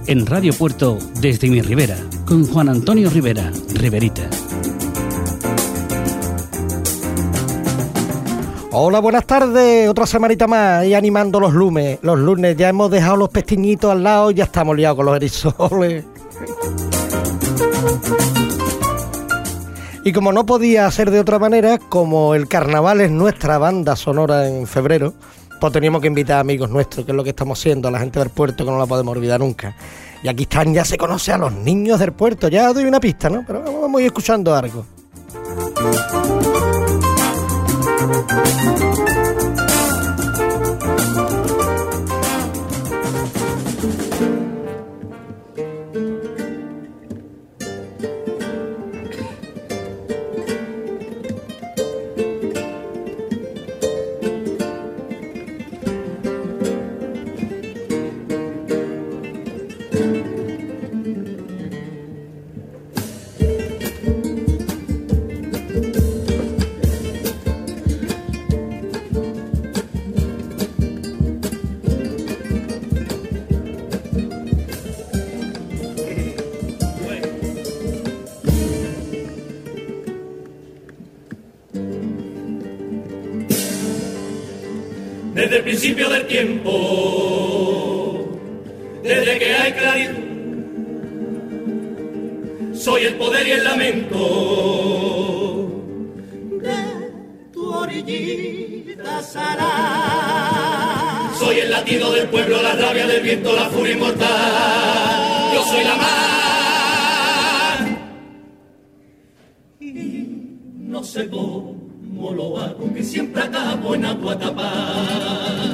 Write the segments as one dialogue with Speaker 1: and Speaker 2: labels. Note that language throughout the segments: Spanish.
Speaker 1: en Radio Puerto desde mi Ribera, con Juan Antonio Rivera, Riverita.
Speaker 2: Hola, buenas tardes, otra semanita más y animando los lunes. Ya hemos dejado los pestiñitos al lado y ya estamos liados con los erizoles. Y como no podía ser de otra manera, como el carnaval es nuestra banda sonora en febrero, pues teníamos que invitar a amigos nuestros, que es lo que estamos haciendo, a la gente del puerto, que no la podemos olvidar nunca. Y aquí están, ya se conoce a los niños del puerto, ya doy una pista, ¿no? Pero vamos a ir escuchando algo.
Speaker 3: Desde el principio del tiempo, desde que hay claridad, soy el poder y el lamento de tu orillita salada. Soy el latido del pueblo, la rabia del viento, la furia inmortal. Yo soy la mar y no sé cómo lo hago, que siempre acabo en agua tapada.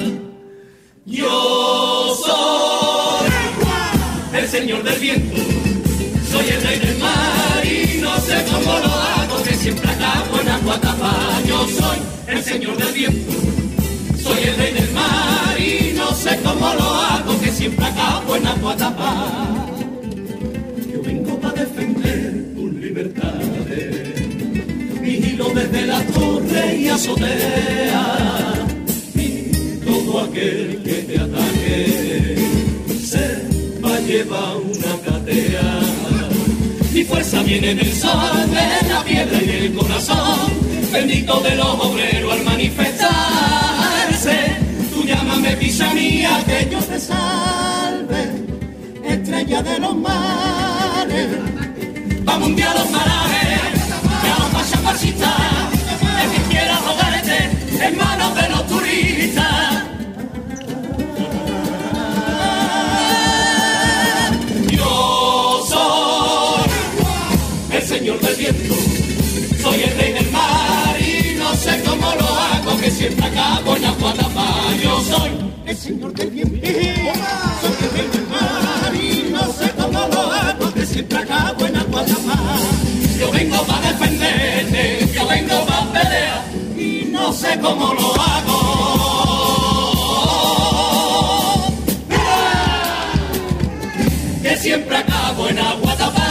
Speaker 3: Yo soy el señor del viento, soy el rey del mar y no sé cómo lo hago, que siempre acabo en agua tapada. Yo soy el señor del viento, soy el rey del mar y no sé cómo lo hago, que siempre acabo en agua tapada. Yo vengo para defender tus libertades, vigilo desde la torre y azotea, y todo aquel que te ataque se va a llevar una catea. Mi fuerza viene del sol, de la piedra y del corazón, bendito de los obreros al manifestarse. Tú llámame pisa mía, que yo te salve, estrella de los mares. Vamos un día a los parajes, fascista, el que quiera rogarte en manos de los turistas. Yo soy el señor del viento, soy el rey del mar y no sé cómo lo hago, que siempre acabo en agua tapada. Yo soy el señor del viento, soy el rey del mar y no sé cómo lo hago, que siempre acabo en agua tapada. Yo vengo para defenderte, yo vengo para pelear y no sé cómo lo hago. Que siempre acabo en agua tapada.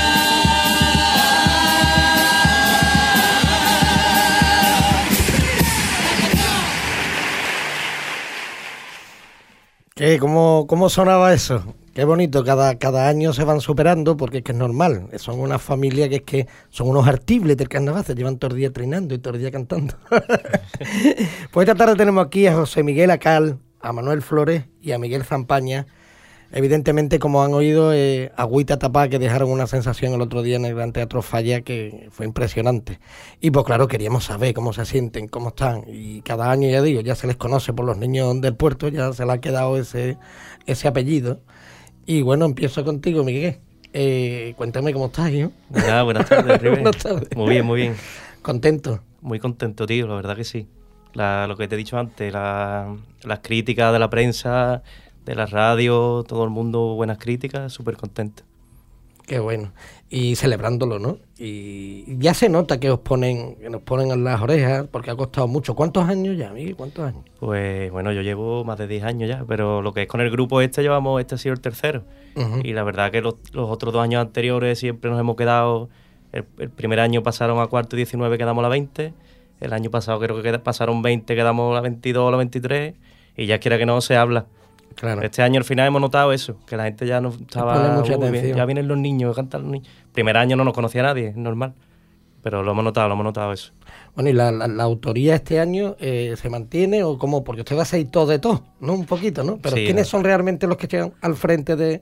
Speaker 2: ¿Qué? ¿Cómo sonaba eso? Qué bonito, cada año se van superando porque es que es normal. Son una familia que es que son unos artibles del carnaval, se llevan todo el día treinando y todo el día cantando. Pues esta tarde tenemos aquí a José Miguel Acal, a Manuel Flores y a Miguel Zampaña. Evidentemente, como han oído, agüita tapada, que dejaron una sensación el otro día en el Gran Teatro Falla que fue impresionante. Y pues claro, queríamos saber cómo se sienten, cómo están. Y cada año, ya digo, ya se les conoce por los niños del puerto, ya se les ha quedado ese apellido. Y bueno, empiezo contigo, Miguel. Cuéntame cómo estás, ¿no?
Speaker 4: Nada, buenas tardes, River.
Speaker 2: Buenas tardes.
Speaker 4: Muy bien, muy bien.
Speaker 2: ¿Contento?
Speaker 4: Muy contento, tío, la verdad que sí. Lo que te he dicho antes, las críticas de la prensa, de la radio, todo el mundo, buenas críticas, súper contento.
Speaker 2: Qué bueno. Y celebrándolo, ¿no? Y ya se nota que nos ponen en las orejas, porque ha costado mucho. ¿Cuántos años ya, Miguel? ¿Cuántos años?
Speaker 4: Pues bueno, yo llevo más de 10 años ya, pero lo que es con el grupo este ha sido el tercero. Uh-huh. Y la verdad que los otros 2 años anteriores siempre nos hemos quedado. El primer año pasaron a cuarto y 19, quedamos a la 20. El año pasado creo que pasaron 20, quedamos a la 22 o la 23. Y ya quiera que no, se habla.
Speaker 2: Claro.
Speaker 4: Este año al final hemos notado eso, que la gente ya no estaba...
Speaker 2: pone mucha
Speaker 4: bien,
Speaker 2: atención.
Speaker 4: ya vienen los niños, cantan los niños. Primer año no nos conocía nadie, es normal. Pero lo hemos notado eso.
Speaker 2: Bueno, ¿y la autoría este año se mantiene o cómo? Porque usted va a ser todo de todo, ¿no? Un poquito, ¿no? Pero
Speaker 4: Sí,
Speaker 2: ¿quiénes son realmente los que llegan al frente de...?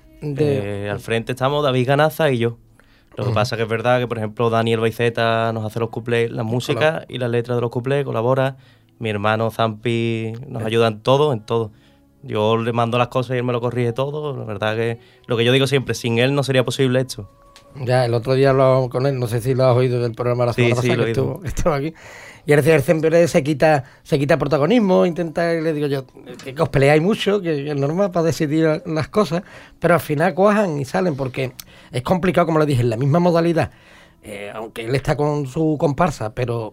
Speaker 4: Al frente estamos David Ganaza y yo. Lo que pasa que es verdad que, por ejemplo, Daniel Baiceta nos hace los cuplés, las músicas y las letras de los cuplés, colabora. Mi hermano Zampi nos ayuda en todo. Yo le mando las cosas y él me lo corrige todo. La verdad que lo que yo digo siempre, sin él no sería posible esto.
Speaker 2: Ya, el otro día hablaba con él, no sé si lo has oído del programa la semana pasada,
Speaker 4: lo he
Speaker 2: que
Speaker 4: oído.
Speaker 2: estuvo aquí. Y él decía, él siempre se quita protagonismo, intenta, y le digo yo, que os peleáis mucho, que es normal para decidir las cosas, pero al final cuajan y salen, porque es complicado, como le dije, en la misma modalidad, aunque él está con su comparsa, pero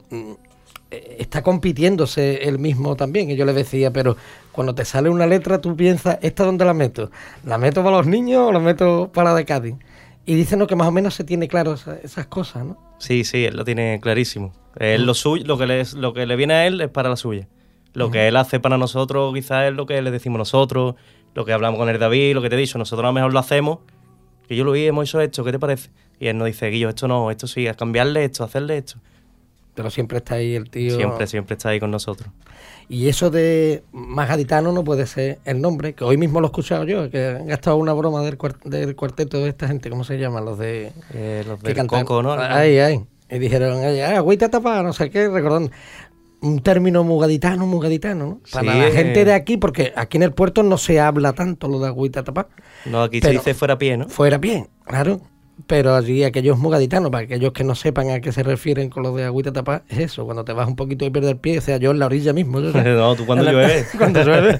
Speaker 2: está compitiéndose él mismo también. Y yo le decía, pero cuando te sale una letra, tú piensas, ¿esta dónde la meto? ¿La meto para los niños o la meto para la de Cádiz? Y dicen que más o menos se tiene claro esas cosas, ¿no?
Speaker 4: Sí, él lo tiene clarísimo. Él lo suyo, lo que le viene a él es para la suya. Lo que él hace para nosotros quizás es lo que le decimos nosotros, lo que hablamos con el David, lo que te he dicho. Nosotros a lo mejor lo hacemos, que yo lo vi, hemos hecho esto, ¿qué te parece? Y él nos dice, Guillo, esto no, esto sí, a cambiarle esto, a hacerle esto.
Speaker 2: Pero siempre está ahí el tío...
Speaker 4: Siempre está ahí con nosotros.
Speaker 2: Y eso de más gaditano no puede ser el nombre, que hoy mismo lo he escuchado yo, que han gastado una broma del cuarteto de esta gente, ¿cómo se llaman? Los de...
Speaker 4: Los
Speaker 2: que
Speaker 4: del
Speaker 2: cantan.
Speaker 4: Coco, ¿no?
Speaker 2: Ay. Y dijeron, agüita tapada, no sé qué, recordando. Un término muy gaditano, ¿no? Para la gente de aquí, porque aquí en el puerto no se habla tanto lo de agüita tapada.
Speaker 4: No, aquí se dice fuera pie, ¿no?
Speaker 2: Fuera pie, claro. Pero allí aquellos muy gaditanos, para aquellos que no sepan a qué se refieren con lo de agüita tapada, es eso, cuando te vas un poquito y pierdes el pie, o sea, yo en la orilla mismo.
Speaker 4: No, tú cuando llueve.
Speaker 2: Cuando llueve.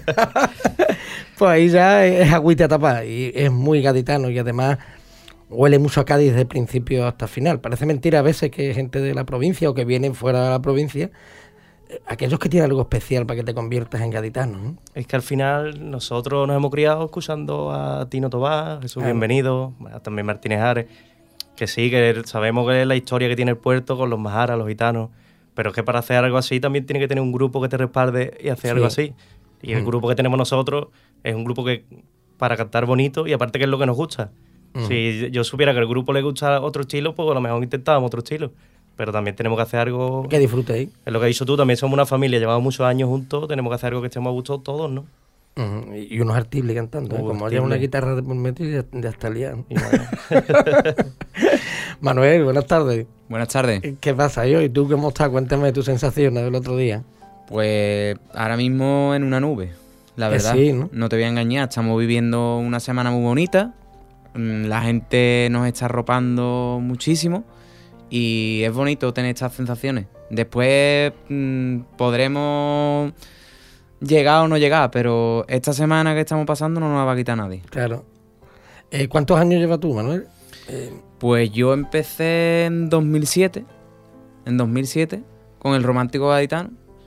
Speaker 2: Pues ahí ya es agüita tapada y es muy gaditano y además huele mucho a Cádiz desde principio hasta final. Parece mentira a veces que gente de la provincia o que vienen fuera de la provincia, aquellos que tienen algo especial para que te conviertas en gaditano, ¿no?
Speaker 4: Es que al final nosotros nos hemos criado escuchando a Tino Tobá, Jesús Bienvenido, también Martínez Ares, que sí, que sabemos que es la historia que tiene el puerto con los maharas, los gitanos, pero es que para hacer algo así también tiene que tener un grupo que te respalde y hacer algo así. Y el grupo que tenemos nosotros es un grupo que para cantar bonito y aparte que es lo que nos gusta. Si yo supiera que al grupo le gusta otro estilo, pues a lo mejor intentábamos otro estilo. Pero también tenemos que hacer algo...
Speaker 2: Que disfrutéis.
Speaker 4: Es lo que has dicho tú, también somos una familia, llevamos muchos años juntos, tenemos que hacer algo que estemos a gusto todos, ¿no?
Speaker 2: Y unos artibles cantando, como haya una guitarra de por medio ya está liado. Manuel, buenas tardes.
Speaker 5: Buenas tardes.
Speaker 2: ¿Qué pasa, yo? ¿Y tú cómo estás? Cuéntame tus sensaciones del otro día.
Speaker 5: Pues ahora mismo en una nube, la verdad.
Speaker 2: Sí, ¿no?
Speaker 5: No te voy a engañar, estamos viviendo una semana muy bonita, la gente nos está arropando muchísimo y es bonito tener estas sensaciones. Después podremos llegar o no llegar, pero esta semana que estamos pasando no nos la va a quitar nadie.
Speaker 2: Claro. ¿Cuántos años llevas tú, Manuel?
Speaker 5: Pues yo empecé en 2007, con el Romántico Gaditano.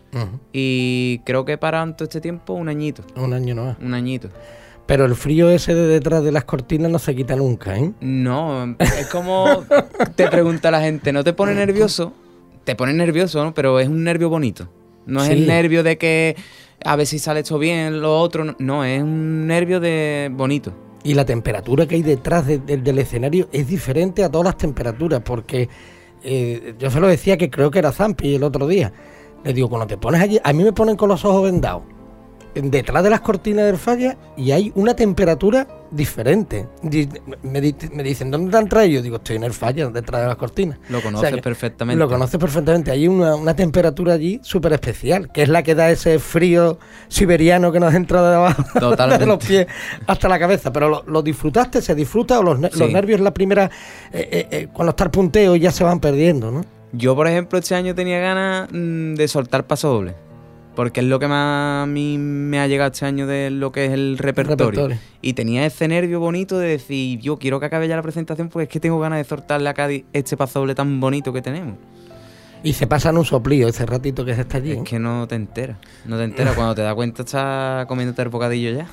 Speaker 5: Y creo que para todo este tiempo un añito.
Speaker 2: Un año no es.
Speaker 5: Un añito.
Speaker 2: Pero el frío ese de detrás de las cortinas no se quita nunca, ¿eh?
Speaker 5: No, es como te pregunta la gente, ¿no te pone nervioso? Te pone nervioso, ¿no? Pero es un nervio bonito. No es el nervio de que a ver si sale esto bien, lo otro. No, es un nervio de bonito. Y
Speaker 2: la temperatura que hay detrás del escenario es diferente a todas las temperaturas, porque yo se lo decía que creo que era Zampi el otro día. Le digo, cuando te pones allí, a mí me ponen con los ojos vendados detrás de las cortinas del Falla y hay una temperatura diferente. Me dicen, ¿dónde te han traído? Digo, estoy en el Falla, detrás de las cortinas.
Speaker 5: Lo conoces perfectamente.
Speaker 2: Lo conoces perfectamente. Hay una temperatura allí súper especial, que es la que da ese frío siberiano que nos entra de abajo, de los pies hasta la cabeza. Pero lo disfrutaste, se disfruta, o los nervios la primera, cuando está el punteo ya se van perdiendo, ¿no?
Speaker 5: Yo, por ejemplo, este año tenía ganas de soltar paso doble, porque es lo que más a mí me ha llegado este año de lo que es el repertorio. Y tenía ese nervio bonito de decir, yo quiero que acabe ya la presentación porque es que tengo ganas de soltarle a Cádiz este paso doble tan bonito que tenemos.
Speaker 2: Y se pasan un soplío ese ratito que se está allí.
Speaker 5: Es que no te enteras. Cuando te das cuenta estás comiéndote el bocadillo ya.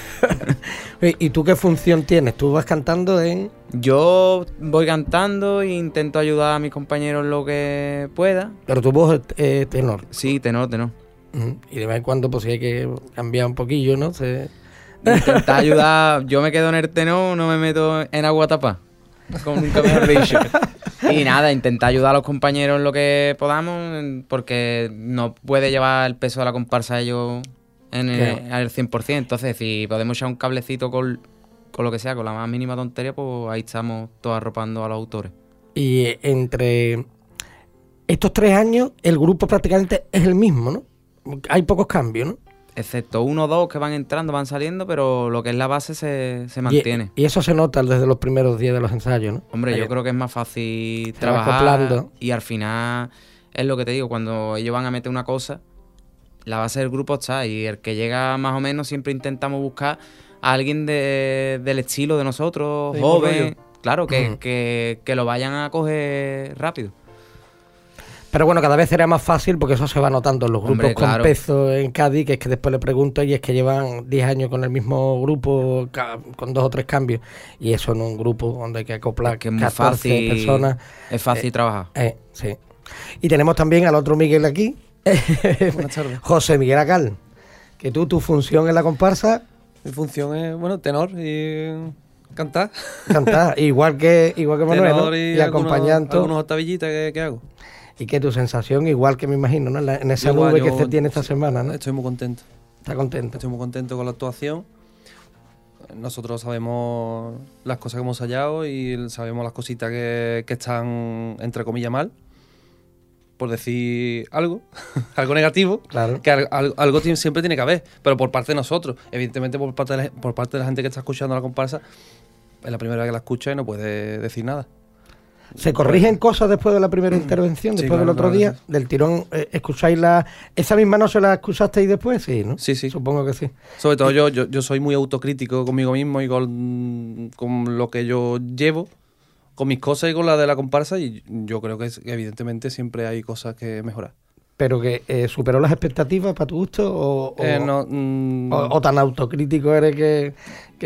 Speaker 2: ¿Y tú qué función tienes? ¿Tú vas cantando en...?
Speaker 5: Yo voy cantando e intento ayudar a mis compañeros lo que pueda.
Speaker 2: Pero tu voz es tenor.
Speaker 5: Sí, tenor.
Speaker 2: Y de vez en cuando pues si hay que cambiar un poquillo, ¿no?
Speaker 5: Intentar ayudar. Yo me quedo en el tenor, no me meto en agua tapada. Como nunca mejor dicho. Y nada, intentar ayudar a los compañeros en lo que podamos, porque no puede llevar el peso de la comparsa ellos al 100%. Entonces, si podemos echar un cablecito con lo que sea, con la más mínima tontería, pues ahí estamos todos arropando a los autores.
Speaker 2: Y entre estos 3 años, el grupo prácticamente es el mismo, ¿no? Hay pocos cambios, ¿no?
Speaker 5: Excepto 1 o 2 que van entrando, van saliendo, pero lo que es la base se mantiene.
Speaker 2: Y eso se nota desde los primeros días de los ensayos, ¿no?
Speaker 5: Hombre,
Speaker 2: Ahí
Speaker 5: yo creo que es más fácil
Speaker 2: va
Speaker 5: trabajar
Speaker 2: acoplando.
Speaker 5: y al final es lo que te digo, cuando ellos van a meter una cosa, la base del grupo está y el que llega más o menos siempre intentamos buscar a alguien del estilo de nosotros,
Speaker 6: Sí,
Speaker 5: joven, claro, que lo vayan a coger rápido.
Speaker 2: Pero bueno, cada vez será más fácil porque eso se va notando en los grupos
Speaker 5: Hombre,
Speaker 2: con
Speaker 5: claro.
Speaker 2: peso en Cádiz, que es que después le pregunto y es que llevan 10 años con el mismo grupo, con 2 o 3 cambios. Y eso en un grupo donde hay que acoplar
Speaker 5: Es que es muy
Speaker 2: 14
Speaker 5: fácil,
Speaker 2: personas.
Speaker 5: es fácil trabajar.
Speaker 2: Sí. Y tenemos también al otro Miguel aquí,
Speaker 6: Buenas tardes.
Speaker 2: José Miguel Acal, que tu función en la comparsa,
Speaker 6: Mi función es, bueno, tenor y cantar.
Speaker 2: cantar, igual que Manuel, ¿no?
Speaker 6: Tenor
Speaker 2: Y
Speaker 6: algunos
Speaker 2: acompañando.
Speaker 6: octavillitas que hago.
Speaker 2: Y que tu sensación, igual que me imagino, ¿no? En esa
Speaker 6: Igual,
Speaker 2: nube que
Speaker 6: yo-
Speaker 2: se tiene esta semana, ¿no?
Speaker 6: Estoy muy contento.
Speaker 2: Está contento.
Speaker 6: Estoy muy contento con la actuación. Nosotros sabemos las cosas que hemos ensayado y sabemos las cositas que están, entre comillas, mal. Por decir algo, algo negativo.
Speaker 2: Claro.
Speaker 6: Que algo siempre tiene que haber, pero por parte de nosotros. Evidentemente, por parte de la gente que está escuchando la comparsa, es la primera vez que la escucha y no puede decir nada.
Speaker 2: ¿Se corrigen cosas después de la primera intervención,
Speaker 6: Sí,
Speaker 2: después
Speaker 6: claro,
Speaker 2: del otro
Speaker 6: claro,
Speaker 2: día?
Speaker 6: sí.
Speaker 2: Del tirón, ¿escucháis la...? ¿Esa misma no se la escuchasteis después? Sí, ¿no?
Speaker 6: Sí, sí.
Speaker 2: Supongo que sí.
Speaker 6: Sobre todo yo soy muy autocrítico conmigo mismo y con lo que yo llevo, con mis cosas y con la de la comparsa, y yo creo que evidentemente siempre hay cosas que mejorar.
Speaker 2: ¿Pero que superó las expectativas para tu gusto o
Speaker 6: No,
Speaker 2: o tan autocrítico eres que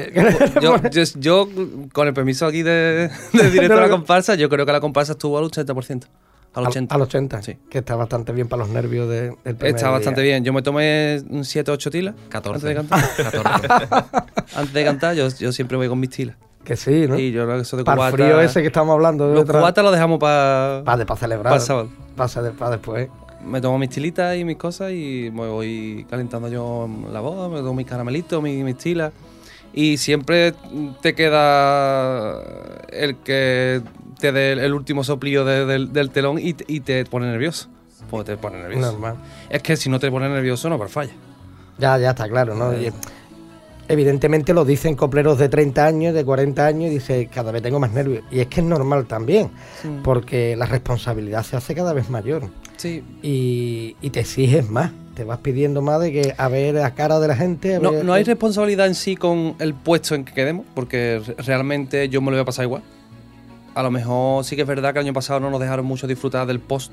Speaker 6: yo, con el permiso aquí de director de la comparsa, yo creo que la comparsa estuvo al 80%. Al 80%.
Speaker 2: Al 80,
Speaker 6: Sí.
Speaker 2: que está bastante bien para los nervios del primer
Speaker 6: Está bastante
Speaker 2: día.
Speaker 6: bien. Yo me tomé 7 o 8 tilas
Speaker 5: 14.
Speaker 6: antes de cantar.
Speaker 5: 14.
Speaker 6: Antes de cantar, yo siempre voy con mis tilas.
Speaker 2: Que sí, ¿no?
Speaker 6: Y yo creo que eso de
Speaker 2: Para el
Speaker 6: cubata...
Speaker 2: frío ese que estamos hablando.
Speaker 6: Los cubatas los dejamos para
Speaker 2: Para celebrar.
Speaker 6: para el sábado.
Speaker 2: Para después.
Speaker 6: Me tomo mis tilitas y mis cosas y me voy calentando yo la voz, me tomo mis caramelitos, mis tilas. Y siempre te queda el que te dé el último soplillo del telón y te pone nervioso. Pues te pone nervioso.
Speaker 2: Normal.
Speaker 6: Es que si no te pone nervioso, no falla.
Speaker 2: Ya está claro, ¿no? Y, evidentemente lo dicen copleros de 30 años, de 40 años, y dice, cada vez tengo más nervios. Y es que es normal también, porque la responsabilidad se hace cada vez mayor.
Speaker 6: Sí.
Speaker 2: Y te exiges más, te vas pidiendo más de que a ver la cara de la gente. a ver-
Speaker 6: No hay responsabilidad en sí con el puesto en que quedemos, porque realmente yo me lo voy a pasar igual. A lo mejor sí que es verdad que el año pasado no nos dejaron mucho disfrutar del post,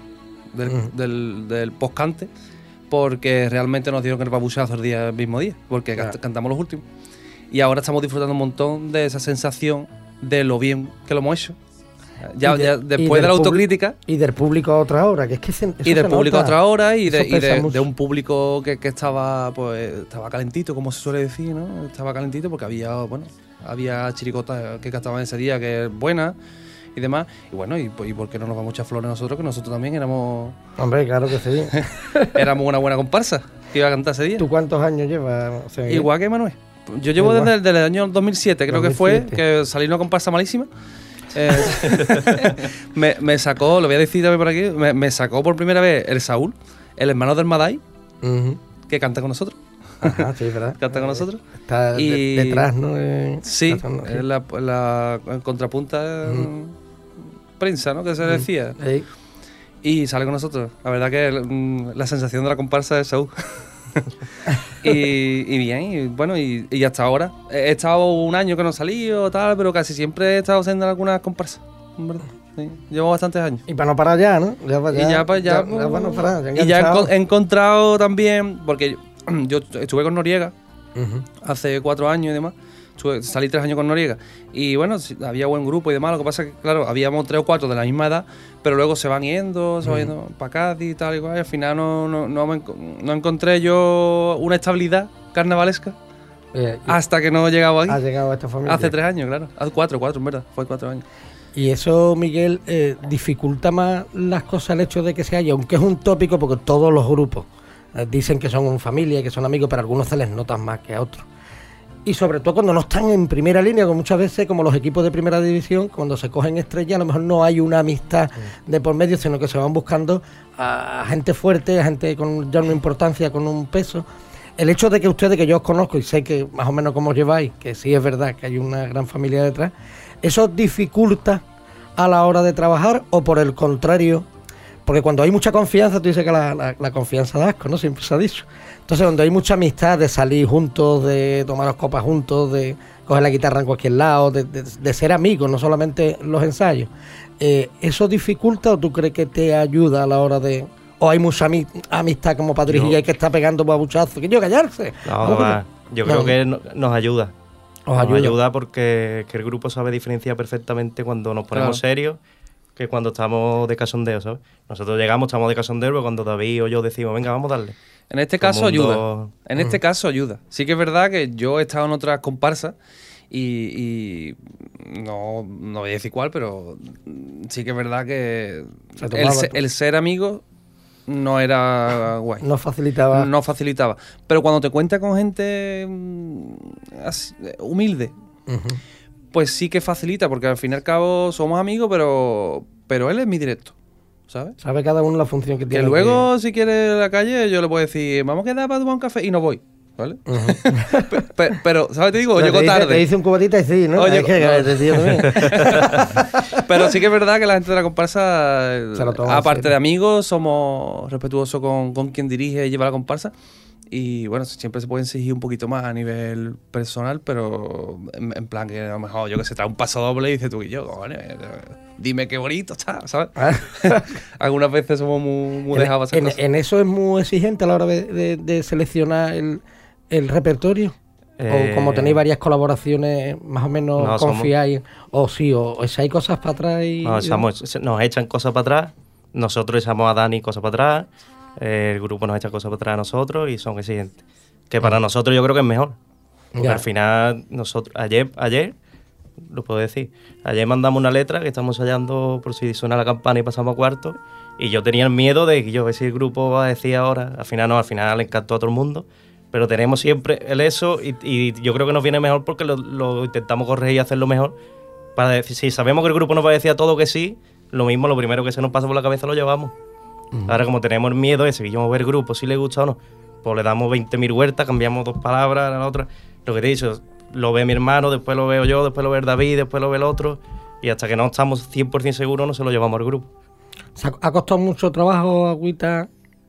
Speaker 6: del postcante, porque realmente nos dieron el babuchazo el mismo día, porque
Speaker 2: Claro.
Speaker 6: cantamos los últimos. Y ahora estamos disfrutando un montón de esa sensación de lo bien que lo hemos hecho. Ya,
Speaker 2: Y de-
Speaker 6: ya
Speaker 2: y
Speaker 6: después de
Speaker 2: del
Speaker 6: la autocrítica.
Speaker 2: Y del público a otra hora, que es que eso
Speaker 6: Y del
Speaker 2: se
Speaker 6: público a
Speaker 2: nota.
Speaker 6: otra hora y
Speaker 2: Eso
Speaker 6: de
Speaker 2: pesa mucho.
Speaker 6: un público que estaba estaba calentito, como se suele decir, ¿no? Estaba calentito porque había chiricotas que cantaban ese día que es buena y demás. Y bueno, y por qué no nos vamos a echar flores nosotros, que nosotros también éramos
Speaker 2: Hombre, claro que sí.
Speaker 6: una buena comparsa que iba a cantar ese día.
Speaker 2: ¿Tú cuántos años llevas? O sea,
Speaker 6: Igual que Manuel. Yo llevo
Speaker 2: Igual.
Speaker 6: desde el año 2007, creo que
Speaker 2: 2007.
Speaker 6: fue, que salí una comparsa malísima. Me sacó, lo voy a decir también por aquí, me sacó por primera vez el Saúl, el hermano del Madai,
Speaker 2: Ujú.
Speaker 6: que canta con nosotros.
Speaker 2: Ajá, sí, ¿verdad?
Speaker 6: Canta con nosotros.
Speaker 2: Está
Speaker 6: Y-
Speaker 2: detrás, ¿no?
Speaker 6: Sí,
Speaker 2: cantando, sí.
Speaker 6: en la contrapunta prensa, ¿no? Que se decía.
Speaker 2: Sí.
Speaker 6: Y sale con nosotros. La verdad que la sensación de la comparsa es Saúl. y bien, y bueno, y hasta ahora. He estado un año que no he salido, tal, pero casi siempre he estado haciendo algunas comparsas. en verdad. Sí, llevo bastantes años.
Speaker 2: Y para no parar ya, ¿no? Ya para
Speaker 6: Y ya,
Speaker 2: para no parar. Ya
Speaker 6: y ya
Speaker 2: enganchado.
Speaker 6: he encontrado también, porque yo estuve con Noriega
Speaker 2: Ujú.
Speaker 6: hace 4 años y demás. Salí 3 años con Noriega. Y bueno, sí, había buen grupo y demás. Lo que pasa es que, claro, habíamos 3 o 4 de la misma edad, pero luego se van yendo para Cádiz y tal y cual. Y al final no encontré yo una estabilidad carnavalesca Hasta que no he llegado aquí.
Speaker 2: Ha llegado a esta familia.
Speaker 6: Hace 3 años, claro. Hace 4 en verdad. Fue 4 años.
Speaker 2: Y eso, Miguel, dificulta más las cosas el hecho de que se haya, aunque es un tópico, porque todos los grupos dicen que son familia y que son amigos, pero a algunos se les notan más que a otros. Y sobre todo cuando no están en primera línea, que muchas veces, como los equipos de primera división, cuando se cogen estrellas, a lo mejor no hay una amistad de por medio, sino que se van buscando a gente fuerte, a gente con ya una importancia, con un peso. El hecho de que ustedes, que yo os conozco y sé que más o menos cómo os lleváis, que sí es verdad que hay una gran familia detrás, ¿eso dificulta a la hora de trabajar o por el contrario? Porque cuando hay mucha confianza, tú dices que la confianza da asco, ¿no? Siempre se ha dicho. Entonces, cuando hay mucha amistad, de salir juntos, de tomaros copas juntos, de coger la guitarra en cualquier lado, de ser amigos, no solamente los ensayos, ¿eso dificulta o tú crees que te ayuda a la hora de...? ¿O hay mucha amistad como Padre y que está pegando babuchazos? ¡Que yo callarse!
Speaker 4: No, yo creo que nos ayuda.
Speaker 2: Nos
Speaker 4: ayuda porque que el grupo sabe diferenciar perfectamente cuando nos ponemos serios que cuando estamos de cachondeo, ¿sabes? Nosotros llegamos, estamos de cachondeo, pero cuando David o yo decimos, venga, vamos a darle.
Speaker 6: En este caso ayuda. En este caso ayuda. Sí que es verdad que yo he estado en otras comparsas y no voy a decir cuál, pero sí que es verdad que el ser amigo no era guay.
Speaker 2: No facilitaba.
Speaker 6: No facilitaba. Pero cuando te cuentas con gente humilde, pues sí que facilita, porque al fin y al cabo somos amigos, pero él es mi directo, ¿sabes?
Speaker 2: Sabe cada uno la función que tiene.
Speaker 6: Que luego, si quiere la calle, yo le puedo decir, vamos a quedar para tomar un café, y no voy, ¿vale? pero, ¿sabes? Te digo, llego tarde.
Speaker 2: Te dice un cubatita y sí, ¿no?
Speaker 6: Oye,
Speaker 2: no.
Speaker 6: Pero sí que es verdad que la gente de la comparsa, aparte de amigos, somos respetuosos con quien dirige y lleva la comparsa. Y bueno, siempre se puede exigir un poquito más a nivel personal, pero en plan que a lo mejor, yo que sé, trae un paso doble y dices tú y yo, dime qué bonito está, ¿sabes? Algunas veces somos muy dejados a hacer cosas.
Speaker 2: ¿En eso es muy exigente a la hora de seleccionar el repertorio? ¿O como tenéis varias colaboraciones, más o menos confiáis? ¿O sí, o echáis cosas para atrás?
Speaker 4: Nos echan cosas para atrás, nosotros echamos a Dani cosas para atrás, el grupo nos echa cosas para atrás a nosotros y son exigentes. Que para nosotros yo creo que es mejor. Porque al final, nosotros ayer, lo puedo decir, ayer mandamos una letra que estamos ensayando por si suena la campana y pasamos a cuarto, y yo tenía el miedo de que yo, a ver si el grupo va a decir ahora, al final le encantó a todo el mundo, pero tenemos siempre el eso y yo creo que nos viene mejor porque lo intentamos corregir y hacerlo mejor, para decir, si sabemos que el grupo nos va a decir a todo que sí, lo mismo, lo primero que se nos pasa por la cabeza lo llevamos. Ahora, como tenemos el miedo ese, que yo ver el grupo, si le gusta o no, pues le damos 20.000 vueltas, cambiamos 2 palabras a la otra. Lo que te he dicho, lo ve mi hermano, después lo veo yo, después lo ve David, después lo ve el otro, y hasta que no estamos 100% seguros no se lo llevamos al grupo.
Speaker 2: ¿Ha costado mucho trabajo Agüita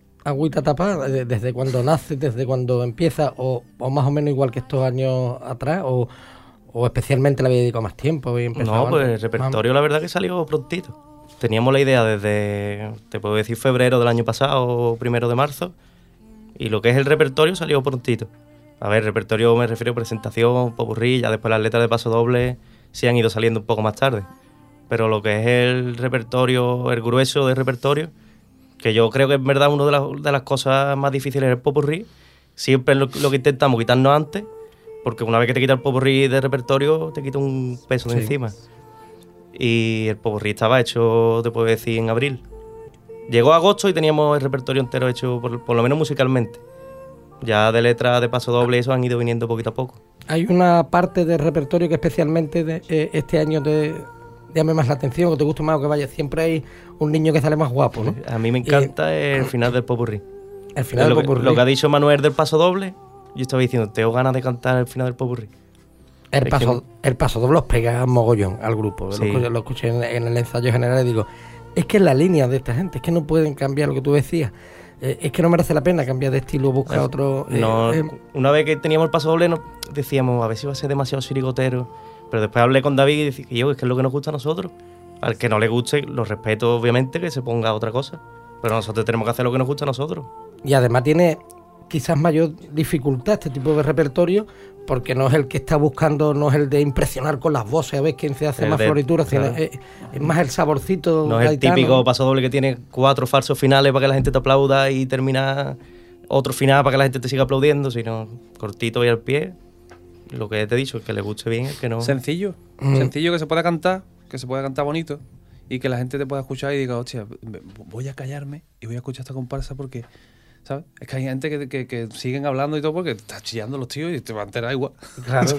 Speaker 2: Tapar? ¿Desde cuando nace, desde cuando empieza, o más o menos igual que estos años atrás, o especialmente le había dedicado más tiempo?
Speaker 4: No, pues el repertorio la verdad que salió prontito. Teníamos la idea desde, te puedo decir, febrero del año pasado o 1 de marzo, y lo que es el repertorio salió prontito. A ver, repertorio me refiero a presentación, popurrí, ya después las letras de paso doble sí han ido saliendo un poco más tarde. Pero lo que es el repertorio, el grueso del repertorio, que yo creo que es verdad una de las cosas más difíciles es el popurrí, siempre es lo que intentamos quitarnos antes, porque una vez que te quita el popurrí del repertorio, te quita un peso de encima. Y el popurrí estaba hecho, te puedo decir, en abril. Llegó agosto y teníamos el repertorio entero hecho, por lo menos musicalmente. Ya de letras de paso doble, eso han ido viniendo poquito a poco.
Speaker 2: Hay una parte del repertorio que especialmente este año te llame más la atención, o te gusta más, o que vaya, siempre hay un niño que sale más guapo, ¿no?
Speaker 4: A mí me encanta el final del popurrí.
Speaker 2: El final del popurrí.
Speaker 4: Lo que ha dicho Manuel del paso doble, yo estaba diciendo, tengo ganas de cantar el final del popurrí.
Speaker 2: El paso doble os pega mogollón al grupo. Sí. Lo escuché en el ensayo general y digo, es que es la línea de esta gente, es que no pueden cambiar lo que tú decías. Es que no merece la pena cambiar de estilo, buscar otro...
Speaker 4: Una vez que teníamos el paso doble decíamos, a ver si va a ser demasiado chirigotero, pero después hablé con David y dije, es que es lo que nos gusta a nosotros. Al que no le guste, lo respeto obviamente, que se ponga otra cosa, pero nosotros tenemos que hacer lo que nos gusta a nosotros.
Speaker 2: Y además tiene quizás mayor dificultad este tipo de repertorio, porque no es el que está buscando, no es el de impresionar con las voces a ver quién se hace más floritura, claro. Sino es más el saborcito.
Speaker 4: No es el típico paso doble que tiene 4 falsos finales para que la gente te aplauda y termina otro final para que la gente te siga aplaudiendo, sino cortito y al pie. lo que te he dicho, el que le guste bien, el que no.
Speaker 6: Sencillo, sencillo, que se pueda cantar bonito y que la gente te pueda escuchar y diga, hostia, voy a callarme y voy a escuchar esta comparsa porque, ¿sabes? Es que hay gente que siguen hablando y todo porque está chillando los tíos y te va a enterar igual.
Speaker 2: Claro.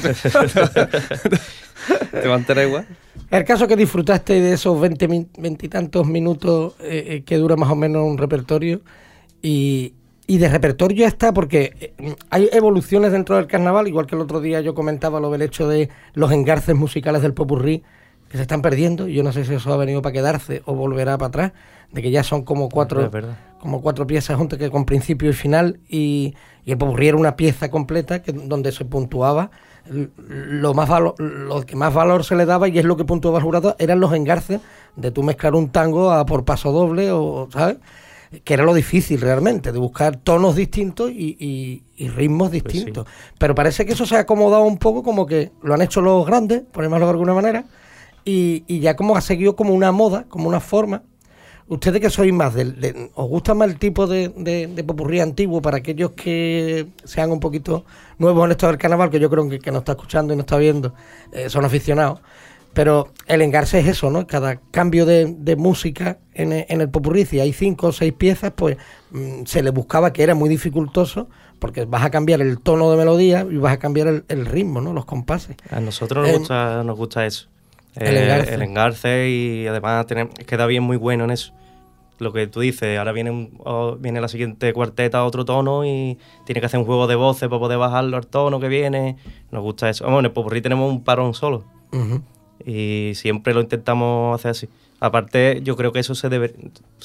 Speaker 6: Te va a enterar igual.
Speaker 2: El caso que disfrutaste de esos 20 y tantos minutos que dura más o menos un repertorio y de repertorio ya está, porque hay evoluciones dentro del carnaval, igual que el otro día yo comentaba lo del hecho de los engarces musicales del popurrí que se están perdiendo. Yo no sé si eso ha venido para quedarse o volverá para atrás, de que ya son como cuatro piezas juntas, que con principio y final, y el popurrí era una pieza completa donde se puntuaba lo que más valor se le daba, y es lo que puntuaba el jurado, eran los engarces de tú mezclar un tango a por paso doble, o ¿sabes? Que era lo difícil realmente, de buscar tonos distintos y ritmos distintos. Pues sí. Pero parece que eso se ha acomodado un poco, como que lo han hecho los grandes, por llamarlo de alguna manera, y ya como ha seguido como una moda, como una forma. ¿Ustedes que sois más? ¿Os gusta más el tipo de popurrí antiguo para aquellos que sean un poquito nuevos en esto del carnaval, que yo creo que nos está escuchando y nos está viendo, son aficionados? Pero el engarce es eso, ¿no? Cada cambio de música en el popurrí, si hay 5 o 6 piezas, pues se le buscaba, que era muy dificultoso, porque vas a cambiar el tono de melodía y vas a cambiar el ritmo, ¿no? Los compases.
Speaker 4: A nosotros nos gusta eso. El engarce, y además queda bien muy bueno en eso. Lo que tú dices, ahora viene la siguiente cuarteta a otro tono y tiene que hacer un juego de voces para poder bajarlo al tono que viene. Nos gusta eso. Vamos, en el popurrí tenemos un parón solo. Uh-huh. Y siempre lo intentamos hacer así. Aparte, yo creo que eso se debe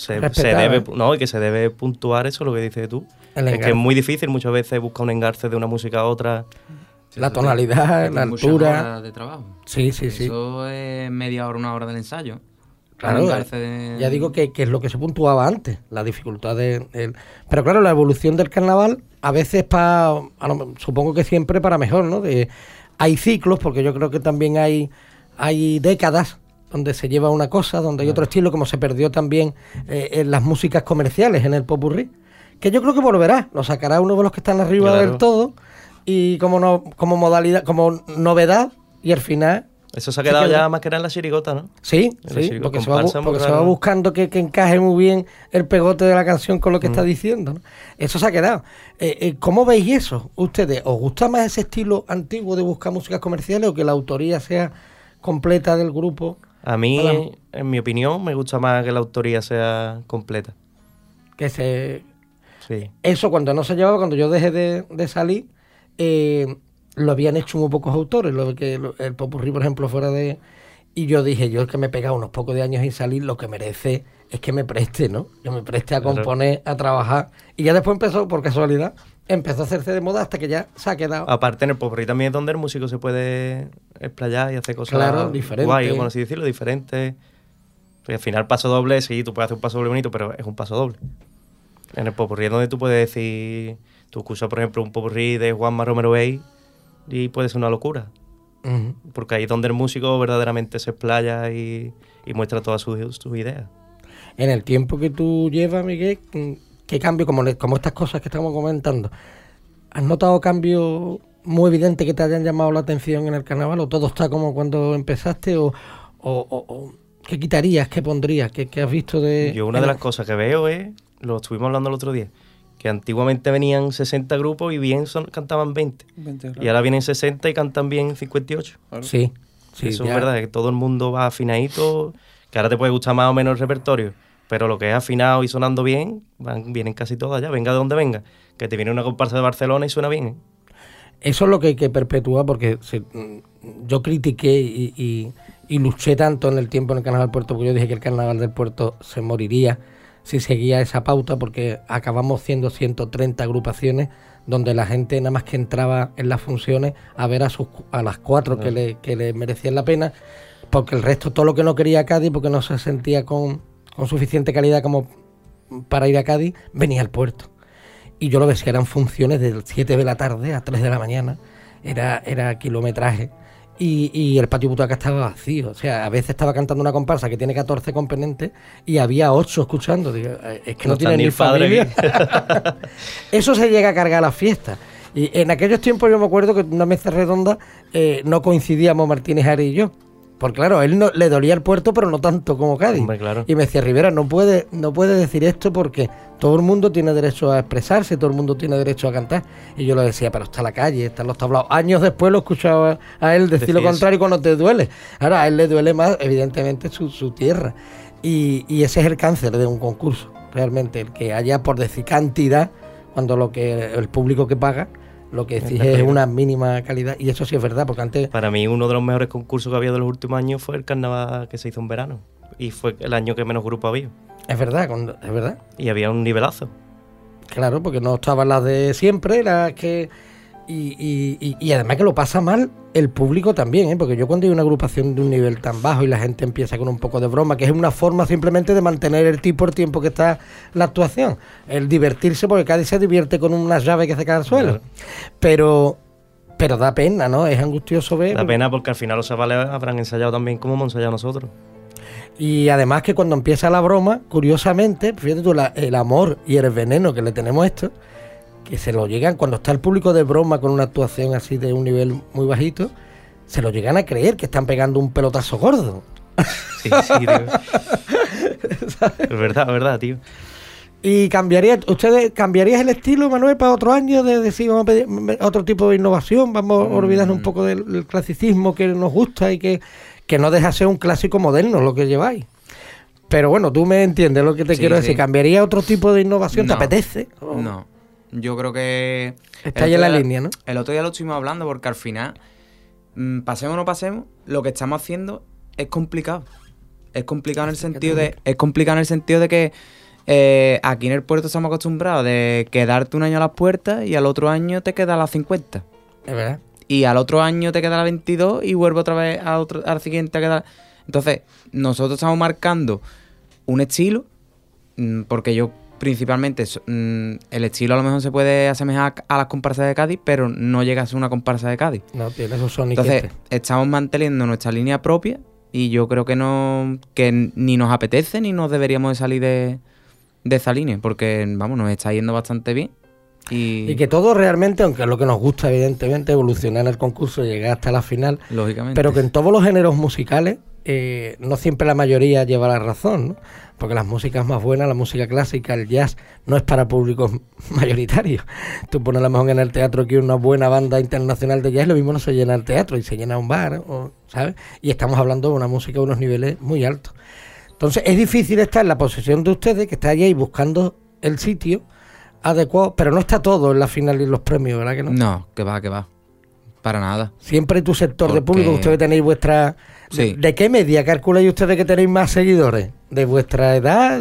Speaker 4: puntuar, eso lo que dices tú. Es que es muy difícil muchas veces buscar un engarce de una música a otra.
Speaker 2: La tonalidad, la altura
Speaker 5: de trabajo.
Speaker 2: Sí.
Speaker 5: Eso es media hora, una hora del ensayo.
Speaker 2: Claro, ya digo que es lo que se puntuaba antes, la dificultad Pero claro, la evolución del carnaval, a veces supongo que siempre para mejor, ¿no? Hay ciclos, porque yo creo que también hay décadas donde se lleva una cosa, donde hay otro estilo, como se perdió también en las músicas comerciales, en el popurrí, que yo creo que volverá, lo sacará uno de los que están arriba del todo, y como modalidad, como novedad, y al final...
Speaker 4: Eso se ha quedado ya más que nada en la chirigota, ¿no?
Speaker 2: Sí, porque se va buscando que encaje muy bien el pegote de la canción con lo que está diciendo, ¿no? Eso se ha quedado. ¿Cómo veis eso ustedes? ¿Os gusta más ese estilo antiguo de buscar músicas comerciales, o que la autoría sea completa del grupo?
Speaker 4: A mí, en mi opinión, me gusta más que la autoría sea completa.
Speaker 2: Sí. Eso cuando no se llevaba, cuando yo dejé de salir, lo habían hecho muy pocos autores, el popurrí, por ejemplo, fuera de... Y yo dije, yo el que me he pegado unos pocos de años sin salir, lo que merece es que me preste, ¿no? Que me preste a componer, a trabajar. Y ya después empezó, por casualidad, empezó a hacerse de moda hasta que ya se ha quedado.
Speaker 4: Aparte, en el popurrí también es donde el músico se puede explayar y hacer cosas
Speaker 2: diferentes.
Speaker 4: Guay, como así decirlo, diferentes. Porque al final, paso doble, sí, tú puedes hacer un paso doble bonito, pero es un paso doble. En el popurrí es donde tú puedes decir... Tú escuchas, por ejemplo, un popurrí de Juanma Romero Bey y puede ser una locura. Uh-huh. Porque ahí es donde el músico verdaderamente se explaya y muestra todas sus ideas.
Speaker 2: En el tiempo que tú llevas, Miguel, ¿qué cambio, como estas cosas que estamos comentando, has notado cambios muy evidentes que te hayan llamado la atención en el carnaval, o todo está como cuando empezaste, o qué quitarías, qué pondrías, qué has visto de...
Speaker 4: Yo una de las cosas que veo lo estuvimos hablando el otro día, que antiguamente venían 60 grupos y bien cantaban 20 claro. Y ahora vienen 60 y cantan bien 58.
Speaker 2: Claro. Sí,
Speaker 4: eso es verdad, que todo el mundo va afinadito, que ahora te puede gustar más o menos el repertorio, pero lo que es afinado y sonando bien, vienen casi todas ya, venga de donde venga, que te viene una comparsa de Barcelona y suena bien.
Speaker 2: Eso es lo que hay que perpetuar, porque yo critiqué y luché tanto en el tiempo en el Carnaval del Puerto, porque yo dije que el Carnaval del Puerto se moriría si seguía esa pauta, porque acabamos siendo 130 agrupaciones donde la gente nada más que entraba en las funciones a ver a las 4 que le merecían la pena, porque el resto, todo lo que no quería Cádiz, porque no se sentía con suficiente calidad como para ir a Cádiz, venía al puerto. Y yo lo ves que eran funciones de 7 de la tarde a 3 de la mañana, era kilometraje. Y el patio butaca estaba vacío. O sea, a veces estaba cantando una comparsa que tiene 14 componentes y había 8 escuchando. Digo, es que no tiene ni familia. Eso se llega a cargar a las fiestas. Y en aquellos tiempos yo me acuerdo que en una mesa redonda no coincidíamos Martínez Ari y yo. Porque claro, él no, le dolía el puerto, pero no tanto como Cádiz.
Speaker 4: Hombre, claro.
Speaker 2: Y me decía, Rivera, no puede decir esto porque todo el mundo tiene derecho a expresarse, todo el mundo tiene derecho a cantar. Y yo le decía, pero está la calle, están los tablados. Años después lo escuchaba a él decir lo contrario cuando te duele. Ahora a él le duele más, evidentemente, su tierra. Y ese es el cáncer de un concurso, realmente. El que haya, por decir cantidad, cuando lo que el público que paga lo que exige es una mínima calidad, y eso sí es verdad, porque antes...
Speaker 4: Para mí uno de los mejores concursos que había de los últimos años fue el carnaval que se hizo en verano, y fue el año que menos grupo había.
Speaker 2: Es verdad, es verdad.
Speaker 4: Y había un nivelazo.
Speaker 2: Claro, porque no estaban las de siempre, las que... Y además que lo pasa mal el público también, ¿eh? Porque yo cuando hay una agrupación de un nivel tan bajo y la gente empieza con un poco de broma, que es una forma simplemente de mantener el tipo el tiempo que está la actuación, el divertirse, porque Cádiz se divierte con unas llaves que se caen al suelo. Claro. Pero da pena, ¿no? Es angustioso ver...
Speaker 4: Da pena porque al final los chavales habrán ensayado también como hemos ensayado nosotros.
Speaker 2: Y además que cuando empieza la broma, curiosamente, fíjate tú, el amor y el veneno que le tenemos a esto, que se lo llegan, cuando está el público de broma con una actuación así de un nivel muy bajito, se lo llegan a creer que están pegando un pelotazo gordo.
Speaker 4: Sí, tío. Es verdad, tío.
Speaker 2: ¿Y ustedes cambiarías el estilo, Manuel, para otro año? De decir, vamos a pedir otro tipo de innovación, vamos a olvidarnos un poco del clasicismo que nos gusta y que no deja de ser un clásico moderno lo que lleváis. Pero bueno, tú me entiendes lo que te quiero decir. ¿Cambiaría otro tipo de innovación?
Speaker 5: No,
Speaker 2: ¿te apetece?
Speaker 5: No. Yo creo que...
Speaker 2: Está ahí en la línea, ¿no?
Speaker 5: El otro día lo estuvimos hablando porque al final, pasemos o no pasemos, lo que estamos haciendo es complicado. Es complicado en el sentido de que aquí en el puerto estamos acostumbrados de quedarte un año a las puertas y al otro año te queda a las 50.
Speaker 2: Es verdad.
Speaker 5: Y al otro año te queda a las 22 y vuelve otra vez al siguiente a quedar... Entonces, nosotros estamos marcando un estilo, porque yo principalmente el estilo a lo mejor se puede asemejar a las comparsas de Cádiz, pero no llega a ser una comparsa de Cádiz.
Speaker 2: No, tiene esos soniquetes.
Speaker 5: Entonces, estamos manteniendo nuestra línea propia y yo creo que ni nos apetece ni nos deberíamos de salir de esa línea, porque vamos, nos está yendo bastante bien. Y
Speaker 2: que todo realmente, aunque es lo que nos gusta evidentemente, evolucionar el concurso, llegar hasta la final,
Speaker 5: lógicamente,
Speaker 2: pero que en todos los géneros musicales no siempre la mayoría lleva la razón, ¿no? Porque las músicas más buenas, la música clásica, el jazz, no es para públicos mayoritarios. Tú pones a lo mejor en el teatro que una buena banda internacional de jazz, lo mismo no se llena el teatro y se llena un bar, ¿sabes? Y estamos hablando de una música de unos niveles muy altos. Entonces es difícil estar en la posición de ustedes, que estáis ahí buscando el sitio adecuado, pero no está todo en la final y en los premios, ¿verdad que no?
Speaker 5: No, que va. Para nada.
Speaker 2: Siempre hay tu sector de público, ustedes tenéis vuestra...
Speaker 5: Sí.
Speaker 2: ¿De qué media calculáis ustedes que tenéis más seguidores? ¿De vuestra edad?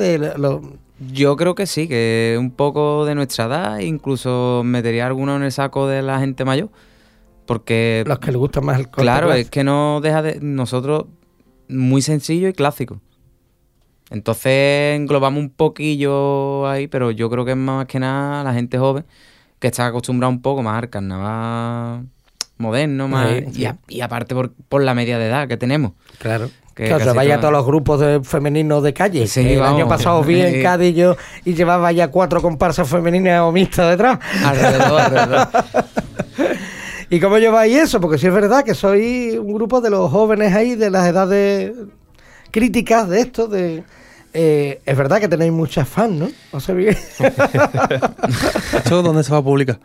Speaker 5: Yo creo que sí, que un poco de nuestra edad, incluso metería alguno en el saco de la gente mayor, porque...
Speaker 2: Los que les gusta más el corte.
Speaker 5: Claro,
Speaker 2: clásico.
Speaker 5: es que no deja de... Nosotros, muy sencillo y clásico. Entonces englobamos un poquillo ahí, pero yo creo que es más que nada la gente joven que está acostumbrada un poco más al carnaval moderno, más
Speaker 2: Sí.
Speaker 5: y aparte por la media de edad que tenemos.
Speaker 2: Claro.
Speaker 5: Que
Speaker 2: Que os
Speaker 5: casi
Speaker 2: vaya a
Speaker 5: todo-
Speaker 2: todos los grupos femeninos de calle.
Speaker 5: Sí,
Speaker 2: que el
Speaker 5: vamos.
Speaker 2: año pasado vi en Cádiz y llevaba ya 4 comparsas femeninas o mixtas detrás.
Speaker 5: Alrededor.
Speaker 2: ¿Y cómo lleváis eso? Porque sí es verdad que sois un grupo de los jóvenes ahí, de las edades críticas de esto, es verdad que tenéis muchas fans, ¿no? No sé bien.
Speaker 6: ¿Esto dónde se va a publicar?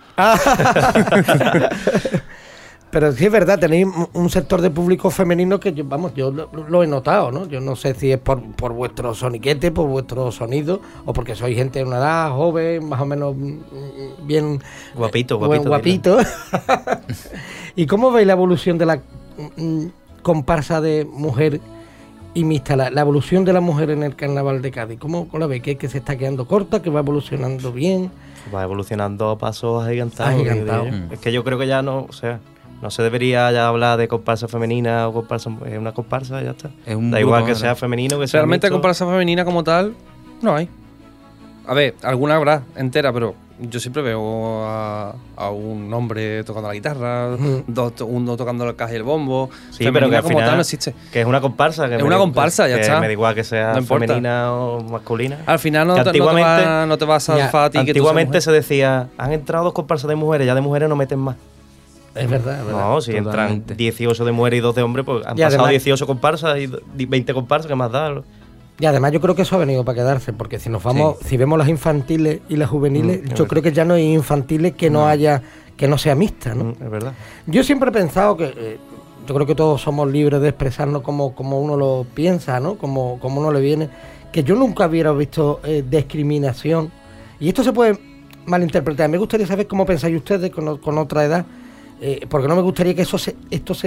Speaker 2: Pero sí es verdad, tenéis un sector de público femenino que yo lo he notado, ¿no? Yo no sé si es por vuestro soniquete, por vuestro sonido, o porque sois gente de una edad joven, más o menos bien...
Speaker 4: Guapito.
Speaker 2: Guapito. ¿Y cómo veis la evolución de la comparsa de mujer y mixta? La evolución de la mujer en el carnaval de Cádiz. ¿Cómo la veis? ¿Que se está quedando corta? ¿Que va evolucionando bien?
Speaker 4: Va evolucionando a pasos agigantados.
Speaker 2: Agigantado.
Speaker 4: Es que yo creo que ya no se debería ya hablar de comparsa femenina o comparsa, es una comparsa, ya está.
Speaker 5: Es un
Speaker 4: Da
Speaker 5: grupo,
Speaker 4: igual que
Speaker 5: ¿verdad?
Speaker 4: sea femenino, que sea
Speaker 6: Realmente
Speaker 4: mixto.
Speaker 6: comparsa femenina como tal, no hay. A ver, alguna habrá entera, pero yo siempre veo a un hombre tocando la guitarra, uno tocando la caja y el bombo.
Speaker 4: Sí, pero que al
Speaker 6: como
Speaker 4: final
Speaker 6: tal no existe.
Speaker 4: Que es una comparsa. Que
Speaker 6: Es una comparsa, ya
Speaker 4: que
Speaker 6: está.
Speaker 4: me da igual que sea
Speaker 6: No importa.
Speaker 4: femenina o masculina.
Speaker 6: Al final no
Speaker 4: Que
Speaker 6: no te vas a
Speaker 2: Ya,
Speaker 6: zafar a ti que tú seas
Speaker 4: Antiguamente
Speaker 6: mujer.
Speaker 4: se decía, han entrado 2 comparsas de mujeres, ya de mujeres no meten más.
Speaker 2: Es verdad, es verdad.
Speaker 4: No, si
Speaker 5: Totalmente.
Speaker 4: entran 18 de mujeres y 2 de hombres, pues han
Speaker 2: Y
Speaker 4: pasado
Speaker 2: además-
Speaker 4: 18 comparsas y 20 comparsas, ¿qué más da?
Speaker 2: Y además yo creo que eso ha venido para quedarse, porque si nos vamos, si vemos las infantiles y las juveniles,
Speaker 4: es
Speaker 2: yo
Speaker 4: verdad.
Speaker 2: creo que ya no hay infantiles que no haya, que no sea mixta, ¿no?
Speaker 4: Es verdad.
Speaker 2: Yo siempre he pensado que yo creo que todos somos libres de expresarnos como uno lo piensa, ¿no? Como uno le viene. Que yo nunca hubiera visto discriminación. Y esto se puede malinterpretar. Me gustaría saber cómo pensáis ustedes con otra edad. Porque no me gustaría que se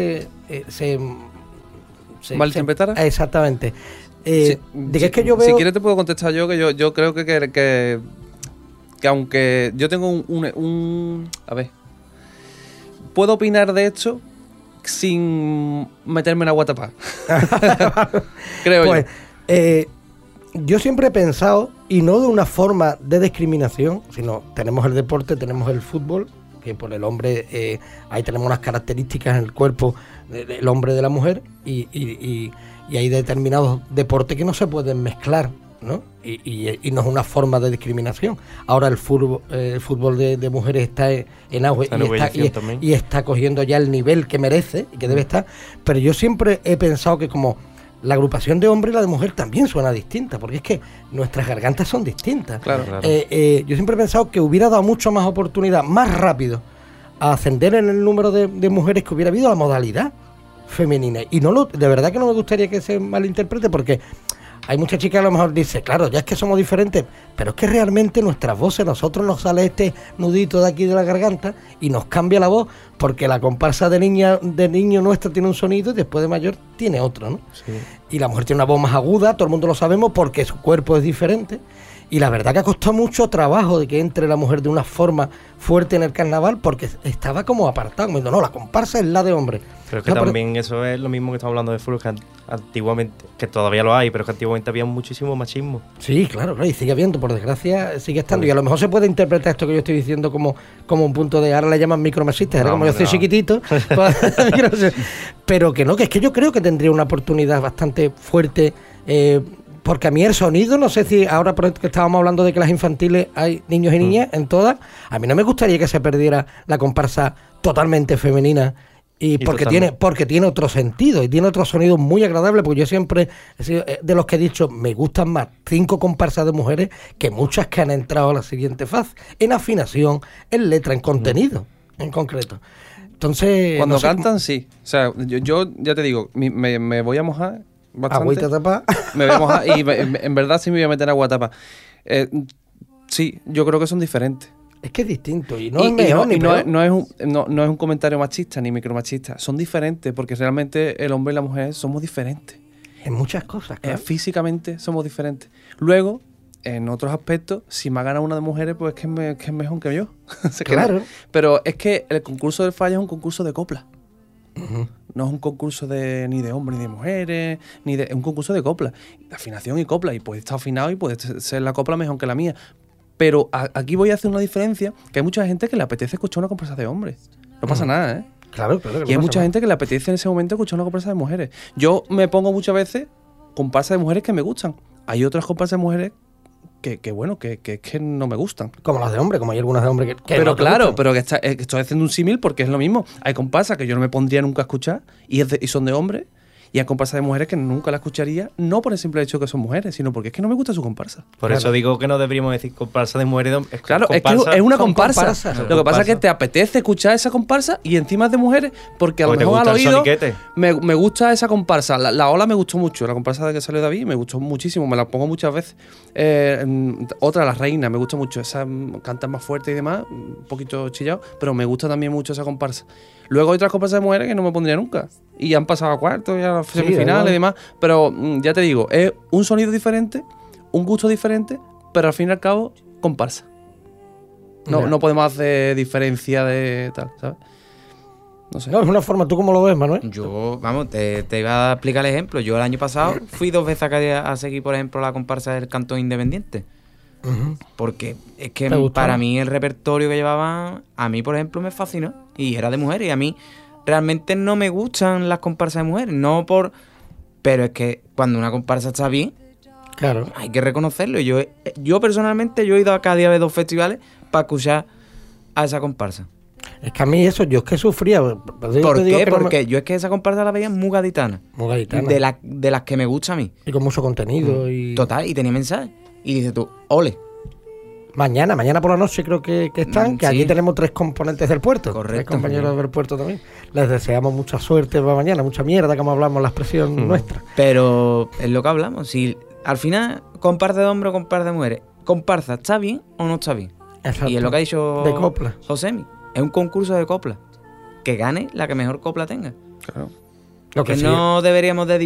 Speaker 6: ¿Malinterpretara?
Speaker 2: Exactamente.
Speaker 6: Sí,
Speaker 2: de que es que yo veo...
Speaker 6: Si quieres te puedo contestar yo, que yo creo que aunque yo tengo un... A ver. Puedo opinar de esto sin meterme en la guatapá. Creo
Speaker 2: Pues,
Speaker 6: yo.
Speaker 2: yo siempre he pensado, y no de una forma de discriminación, sino tenemos el deporte, tenemos el fútbol, que por el hombre ahí tenemos unas características en el cuerpo del hombre y de la mujer, y hay determinados deportes que no se pueden mezclar, ¿no? Y no es una forma de discriminación. Ahora el fútbol de mujeres está en auge
Speaker 4: Está en ebullición también.
Speaker 2: y está cogiendo ya el nivel que merece y que debe estar, pero yo siempre he pensado que como la agrupación de hombre y la de mujer también suena distinta, porque es que nuestras gargantas son distintas.
Speaker 6: Claro.
Speaker 2: Yo siempre he pensado que hubiera dado mucho más oportunidad, más rápido, a ascender en el número de mujeres que hubiera habido la modalidad femenina. Y de verdad que no me gustaría que se malinterprete, porque hay muchas chicas que a lo mejor dicen, claro, ya es que somos diferentes, pero es que realmente nuestras voces, nosotros nos sale este nudito de aquí de la garganta y nos cambia la voz, porque la comparsa de niño nuestro tiene un sonido y después de mayor tiene otro, ¿no?
Speaker 4: Sí.
Speaker 2: Y la mujer tiene una voz más aguda, todo el mundo lo sabemos porque su cuerpo es diferente. Y la verdad que ha costado mucho trabajo de que entre la mujer de una forma fuerte en el carnaval, porque estaba como apartado, como diciendo, no, la comparsa es la de hombre.
Speaker 4: Pero es que
Speaker 2: O sea,
Speaker 4: también eso es lo mismo que estamos hablando de fútbol, que antiguamente, que todavía lo hay, pero es que antiguamente había muchísimo machismo.
Speaker 2: Sí, claro, y sigue habiendo, por desgracia, sigue estando. Y a lo mejor se puede interpretar esto que yo estoy diciendo como un punto de, ahora le llaman micromachistas,
Speaker 4: No,
Speaker 2: como yo soy
Speaker 4: no.
Speaker 2: chiquitito, pero que no, que es que yo creo que tendría una oportunidad bastante fuerte, porque a mí el sonido, no sé si ahora por que estábamos hablando de que las infantiles hay niños y niñas en todas, a mí no me gustaría que se perdiera la comparsa totalmente femenina. Y porque tiene otro sentido y tiene otro sonido muy agradable, porque yo siempre he sido de los que he dicho, me gustan más 5 comparsas de mujeres que muchas que han entrado a la siguiente fase, en afinación, en letra, en contenido, en concreto. Entonces,
Speaker 6: Cuando
Speaker 2: no sé,
Speaker 6: cantan, sí. O sea, yo ya te digo, me voy a mojar bastante.
Speaker 2: agüita tapa.
Speaker 6: Me voy a mojar y en verdad sí me voy a meter agua tapa. Sí, yo creo que son diferentes.
Speaker 2: Es que es distinto y no es mejor ni
Speaker 6: no
Speaker 2: peor.
Speaker 6: no es un comentario machista ni micromachista. Son diferentes porque realmente el hombre y la mujer somos diferentes.
Speaker 2: En muchas cosas, claro.
Speaker 6: Físicamente somos diferentes. Luego, en otros aspectos, si me ha ganado una de mujeres, pues es que es mejor que yo.
Speaker 2: Claro.
Speaker 6: Pero es que el concurso del falla es un concurso de copla. No es un concurso ni de hombres ni de mujeres, es un concurso de copla, de afinación y copla, y puede estar afinado y puede ser la copla mejor que la mía. Pero aquí voy a hacer una diferencia, que hay mucha gente que le apetece escuchar una comparsa de hombres. No pasa nada, ¿eh?
Speaker 2: Claro, claro.
Speaker 6: Y hay mucha gente que le apetece en ese momento escuchar una comparsa de mujeres. Yo me pongo muchas veces comparsas de mujeres que me gustan. Hay otras comparsas de mujeres que no me gustan.
Speaker 2: Como las de hombre, como hay algunas de hombre que
Speaker 6: Pero
Speaker 2: no te
Speaker 6: claro,
Speaker 2: gustan.
Speaker 6: pero que estoy haciendo un símil porque es lo mismo. Hay comparsas que yo no me pondría nunca a escuchar y son de hombres. Y hay comparsas de mujeres que nunca la escucharía, no por el simple hecho de que son mujeres, sino porque es que no me gusta su comparsa.
Speaker 4: Por eso digo que no deberíamos decir comparsa de mujeres.
Speaker 6: Claro, es que es una
Speaker 2: son
Speaker 6: comparsa.
Speaker 2: comparsas.
Speaker 6: Lo que pasa es que te apetece escuchar esa comparsa y encima es de mujeres porque a lo
Speaker 4: Porque te
Speaker 6: mejor al
Speaker 4: gusta el
Speaker 6: oído
Speaker 4: soniquete.
Speaker 6: me gusta esa comparsa. La ola me gustó mucho, la comparsa de que salió David me gustó muchísimo, me la pongo muchas veces. Otra, La Reina, me gusta mucho. Esa canta más fuerte y demás, un poquito chillado, pero me gusta también mucho esa comparsa. Luego hay otras comparsas de mujeres que no me pondría nunca. Y han pasado a cuartos y a semifinales y demás. Pero ya te digo, es un sonido diferente, un gusto diferente, pero al fin y al cabo, comparsa. No podemos hacer diferencia de tal, ¿sabes? No sé.
Speaker 2: No, es una forma. ¿Tú cómo lo ves, Manuel?
Speaker 5: Yo, vamos, te iba a explicar el ejemplo. Yo el año pasado fui 2 veces a seguir, por ejemplo, la comparsa del Cantón Independiente. Porque es que
Speaker 2: ¿Te gustó?
Speaker 5: para mí el repertorio que llevaban, a mí por ejemplo me fascinó. Y era de mujeres. Y a mí realmente no me gustan las comparsas de mujeres. Pero es que cuando una comparsa está bien,
Speaker 2: Claro.
Speaker 5: hay que reconocerlo. Yo personalmente he ido a cada día de 2 festivales para escuchar a esa comparsa.
Speaker 2: Es que a mí eso, yo es que sufría.
Speaker 5: ¿Por qué? Porque yo es que esa comparsa la veía muy gaditana.
Speaker 2: Muy gaditana.
Speaker 5: De las que me gusta a mí.
Speaker 2: Y con mucho contenido. Y
Speaker 5: Total, y tenía mensajes. Y dices tú, ole.
Speaker 2: Mañana por la noche creo que están, que
Speaker 5: Sí.
Speaker 2: aquí tenemos 3 componentes del puerto.
Speaker 5: Correcto.
Speaker 2: 3 compañeros del puerto también. Les deseamos mucha suerte para mañana, mucha mierda, como hablamos la expresión nuestra.
Speaker 5: Pero es lo que hablamos. Si al final, comparsa de hombres o comparsa de mujeres, comparsa, ¿está bien o no está bien?
Speaker 2: Exacto.
Speaker 5: Y es lo que ha dicho
Speaker 2: De copla.
Speaker 5: Josemi. Es un concurso de copla. Que gane la que mejor copla tenga.
Speaker 6: Claro.
Speaker 2: Lo
Speaker 5: Que
Speaker 2: que, sí,
Speaker 5: no deberíamos de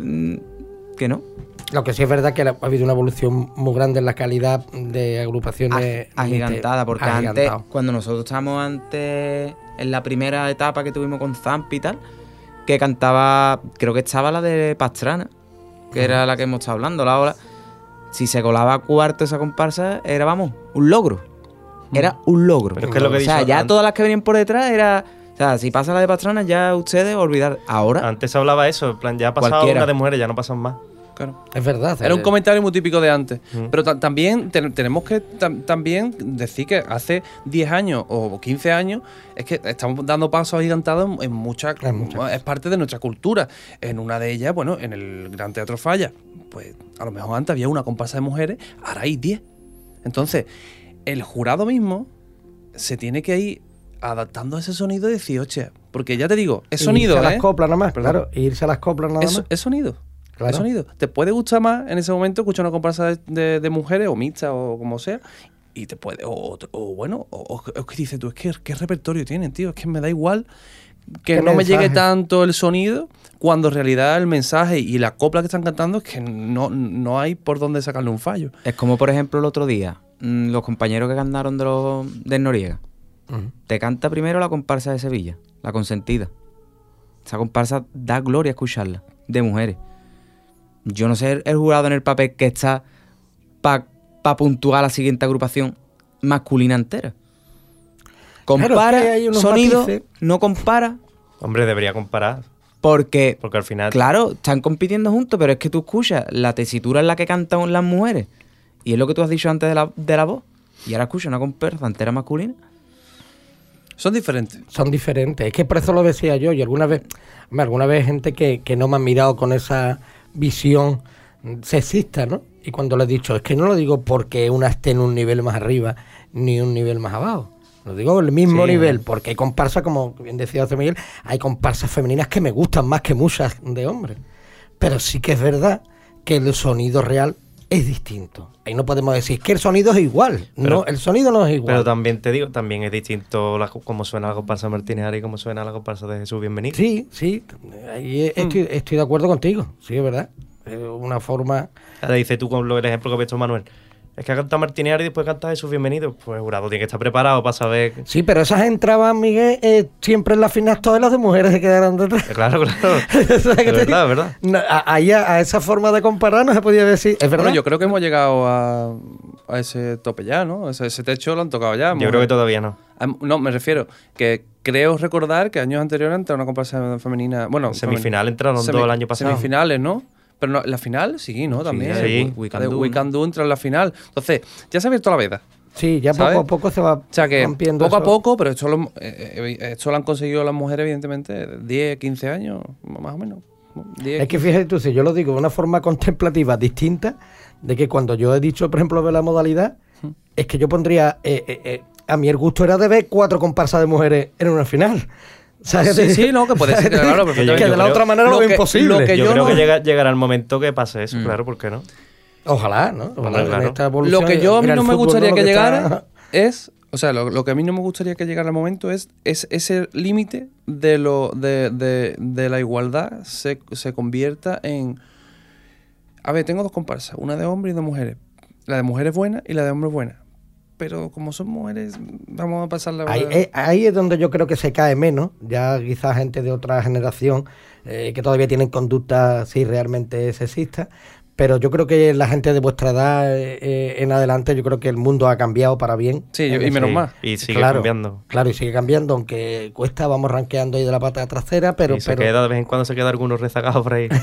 Speaker 5: que no.
Speaker 2: lo que sí es verdad que ha habido una evolución muy grande en la calidad de agrupaciones.
Speaker 5: Agigantada, porque
Speaker 2: agigantado.
Speaker 5: antes, cuando nosotros estábamos antes en la primera etapa que tuvimos con Zampi y tal, que cantaba, creo que estaba la de Pastrana, que era la que hemos estado hablando, la hora. Si se colaba cuarto esa comparsa, era, vamos, un logro. Era un logro.
Speaker 4: Pero es que lo que he
Speaker 5: o sea,
Speaker 4: dicho
Speaker 5: ya
Speaker 4: antes-
Speaker 5: todas las que venían por detrás era... O sea, si pasa la de Pastrana, ya ustedes olvidar. Ahora,
Speaker 4: Antes se hablaba eso, en plan, ya ha pasado
Speaker 5: Cualquiera.
Speaker 4: una de mujeres, ya no pasan más.
Speaker 6: Claro.
Speaker 2: Es verdad.
Speaker 6: Era un comentario muy típico de antes.
Speaker 4: Mm.
Speaker 6: Pero también tenemos que también decir que hace 10 años o 15 años es que estamos dando pasos agigantados en muchas. Es parte de nuestra cultura. En una de ellas, bueno, en el Gran Teatro Falla, pues a lo mejor antes había una comparsa de mujeres, ahora hay 10. Entonces, el jurado mismo se tiene que ir adaptando a ese sonido y decir, oye, porque ya te digo, es sonido,
Speaker 2: irse a las
Speaker 6: ¿eh?
Speaker 2: coplas nada más,
Speaker 6: Perdón.
Speaker 2: claro. Irse a las coplas nada más.
Speaker 6: Es sonido.
Speaker 2: Claro.
Speaker 6: Es sonido. Te puede gustar más en ese momento escuchar una comparsa de mujeres o mixta o como sea. Y te puede. O que dices tú, es que qué repertorio tienen, tío. Es que me da igual que
Speaker 2: ¿Qué
Speaker 6: no me llegue
Speaker 2: mensaje?
Speaker 6: tanto el sonido cuando en realidad el mensaje y la copla que están cantando es que no hay por dónde sacarle un fallo.
Speaker 5: es como por ejemplo el otro día, los compañeros que cantaron del Noriega. Te canta primero la comparsa de Sevilla, la Consentida. Esa comparsa da gloria escucharla, de mujeres. Yo no sé el jurado en el papel que está para puntuar la siguiente agrupación masculina entera. Compara,
Speaker 2: Claro, es que hay unos
Speaker 5: sonido,
Speaker 2: matices.
Speaker 5: no compara,
Speaker 4: Hombre, debería comparar,
Speaker 5: porque
Speaker 4: porque al final...
Speaker 5: claro, están compitiendo juntos, pero es que tú escuchas la tesitura en la que cantan las mujeres, y es lo que tú has dicho antes de la voz, y ahora escuchas una comparsa entera masculina.
Speaker 6: Son diferentes.
Speaker 2: Son diferentes. Es que por eso lo decía yo. Y alguna vez gente que no me ha mirado con esa visión sexista, ¿no? Y cuando le he dicho, es que no lo digo porque una esté en un nivel más arriba ni un nivel más abajo. Lo digo el mismo
Speaker 4: Sí.
Speaker 2: nivel, porque hay comparsas, como bien decía José Miguel, hay comparsas femeninas que me gustan más que muchas de hombres. Pero sí que es verdad que el sonido real es distinto. Ahí no podemos decir que el sonido es igual.
Speaker 4: Pero-
Speaker 2: No, el sonido no es igual.
Speaker 4: Pero también te digo, también es distinto cómo suena la comparsa de Martínez Ari y cómo suena la comparsa de Jesús Bienvenido.
Speaker 2: Sí, ahí estoy de acuerdo contigo, sí, es verdad. Es una forma...
Speaker 4: Ahora dices tú con el ejemplo que ves tú, Manuel. Es que ha cantado Martínez Ari y después canta Jesús Bienvenido. Pues el jurado tiene que estar preparado para saber...
Speaker 2: Sí, pero esas entraban, Miguel, siempre en las finas todas las de mujeres se quedaron detrás.
Speaker 4: Claro, claro.
Speaker 2: ¿Sabes qué
Speaker 4: Es
Speaker 2: te digo?
Speaker 4: verdad, es verdad.
Speaker 2: No, ahí a esa forma de comparar no se podía decir. Es verdad.
Speaker 6: Bueno, yo creo que hemos llegado a ese tope ya, ¿no? Ese techo lo han tocado ya.
Speaker 4: Yo creo que todavía no.
Speaker 6: No, me refiero que creo recordar que años anteriores entró una comparsa femenina. Bueno,
Speaker 4: En semifinal entraron dos el año pasado.
Speaker 6: Semifinales, ¿no? Pero no, la final sí, ¿no? También.
Speaker 4: sí.
Speaker 6: We Can Do entra en la final. Entonces, ya se ha abierto la veda.
Speaker 2: Sí, ya
Speaker 6: ¿sabes?
Speaker 2: poco a poco se va
Speaker 6: O sea que
Speaker 2: rompiendo
Speaker 6: poco a
Speaker 2: eso.
Speaker 6: poco, pero esto lo han conseguido las mujeres, evidentemente, 10, 15 años, más o menos. 10,
Speaker 2: Es que fíjate tú, si yo lo digo de una forma contemplativa distinta, de que cuando yo he dicho, por ejemplo, de la modalidad, es que yo pondría, a mí el gusto era de ver 4 comparsas de mujeres en una final. ¿Sabes?
Speaker 6: Sí, no, que puede ser, claro,
Speaker 2: que
Speaker 6: perfectamente.
Speaker 2: de la otra manera lo veo imposible.
Speaker 6: lo que
Speaker 4: Yo
Speaker 6: yo
Speaker 4: creo
Speaker 6: no-
Speaker 4: que llegará el momento que pase eso, claro, ¿por qué no?
Speaker 2: Ojalá, ¿no? Ojalá
Speaker 4: Claro.
Speaker 2: en esta evolución.
Speaker 6: Lo que yo a mí
Speaker 2: mira,
Speaker 6: no
Speaker 2: el
Speaker 6: me
Speaker 2: fútbol,
Speaker 6: gustaría
Speaker 2: ¿no?
Speaker 6: que
Speaker 2: Lo
Speaker 6: llegara
Speaker 2: está-
Speaker 6: es... O sea, lo que a mí no me gustaría que llegara al momento es ese límite de la igualdad se convierta en... A ver, tengo 2 comparsas, una de hombres y de mujeres. La de mujeres es buena y la de hombres es buena. Pero como son mujeres, vamos a pasarla...
Speaker 2: Ahí es donde yo creo que se cae menos. Ya quizás gente de otra generación que todavía tienen conducta sí realmente sexista. Pero yo creo que la gente de vuestra edad en adelante, yo creo que el mundo ha cambiado para bien.
Speaker 6: Sí, y menos mal.
Speaker 4: Y sigue
Speaker 2: Claro,
Speaker 4: cambiando.
Speaker 2: Claro, y sigue cambiando, aunque cuesta, vamos rankeando ahí de la pata trasera, pero...
Speaker 4: Y se queda, de vez en cuando se queda algunos rezagados por ahí.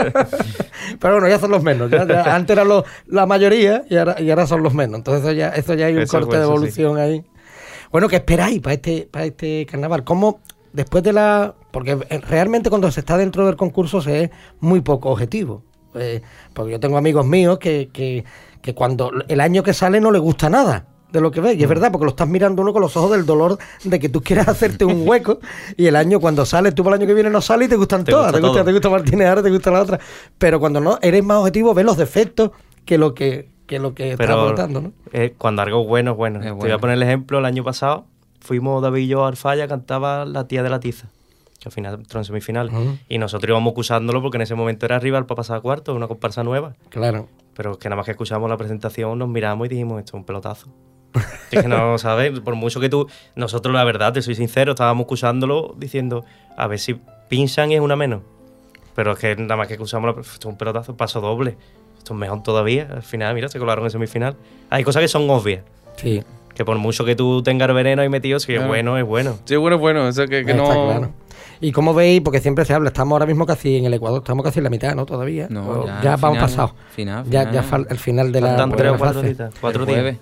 Speaker 2: Pero bueno, ya son los menos. Ya antes eran la mayoría y ahora son los menos. Entonces eso ya hay un
Speaker 4: Eso,
Speaker 2: corte
Speaker 4: pues,
Speaker 2: de
Speaker 4: eso
Speaker 2: evolución ahí. Bueno, ¿qué esperáis para este carnaval? ¿Cómo, después de la...? Porque realmente cuando se está dentro del concurso se es muy poco objetivo. Porque yo tengo amigos míos que cuando el año que sale no les gusta nada de lo que ves. Y es verdad, porque lo estás mirando uno con los ojos del dolor de que tú quieras hacerte un hueco y el año cuando sale, tú para el año que viene no sale y te gustan todas. Te gusta Martínez Ares, te gusta la otra. Pero cuando no, eres más objetivo, ves los defectos que lo que está aportando, ¿no?
Speaker 4: Cuando algo bueno es bueno.
Speaker 5: Es
Speaker 4: Te
Speaker 5: bueno.
Speaker 4: voy a poner el ejemplo. El año pasado fuimos David y yo a Arfaya, cantaba La tía de la tiza, que al final entró en semifinal. Y nosotros íbamos acusándolo porque en ese momento era rival para pasar a cuarto, una comparsa nueva.
Speaker 2: Claro.
Speaker 4: Pero que nada más que escuchamos la presentación nos miramos y dijimos, esto es un pelotazo. Es que no, ¿sabes? Por mucho que tú... Nosotros, la verdad, te soy sincero, estábamos acusándolo diciendo, a ver si pinchan y es una menos. Pero es que nada más que escuchamos, esto es un pelotazo, paso doble. Esto es mejor todavía. Al final, mira, se colaron en semifinal. Hay cosas que son obvias.
Speaker 2: Sí.
Speaker 4: Que por mucho que tú tengas el veneno ahí metido, si es
Speaker 6: Claro.
Speaker 4: bueno, es bueno.
Speaker 6: Sí, bueno, es bueno. Eso que
Speaker 2: Está
Speaker 6: no...
Speaker 2: claro. Y como veis, porque siempre se habla, estamos ahora mismo casi en el Ecuador, estamos casi en la mitad, ¿no? Todavía.
Speaker 5: No,
Speaker 2: O
Speaker 5: ya
Speaker 2: ya
Speaker 5: al
Speaker 2: vamos
Speaker 5: final,
Speaker 2: pasados.
Speaker 5: final.
Speaker 2: Ya el final de la
Speaker 4: Faltan 3
Speaker 2: primera
Speaker 4: o 4
Speaker 2: fase.
Speaker 4: días. 4
Speaker 5: El
Speaker 4: días.
Speaker 5: jueves.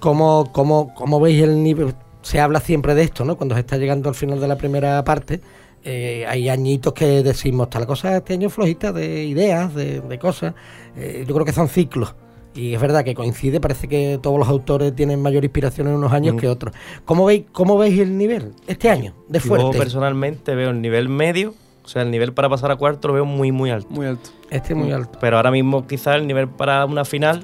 Speaker 2: ¿Cómo veis el nivel? Se habla siempre de esto, ¿no? Cuando se está llegando al final de la primera parte, hay añitos que decimos, tal cosa este año flojita de ideas, de cosas. Yo creo que son ciclos. Y es verdad que coincide, parece que todos los autores tienen mayor inspiración en unos años que otros. ¿Cómo veis el nivel este año de
Speaker 4: Yo
Speaker 2: fuerte?
Speaker 4: personalmente veo el nivel medio, o sea, el nivel para pasar a cuarto lo veo muy, muy alto.
Speaker 6: Muy alto.
Speaker 2: Este es muy alto.
Speaker 4: Pero ahora mismo quizás el nivel para una final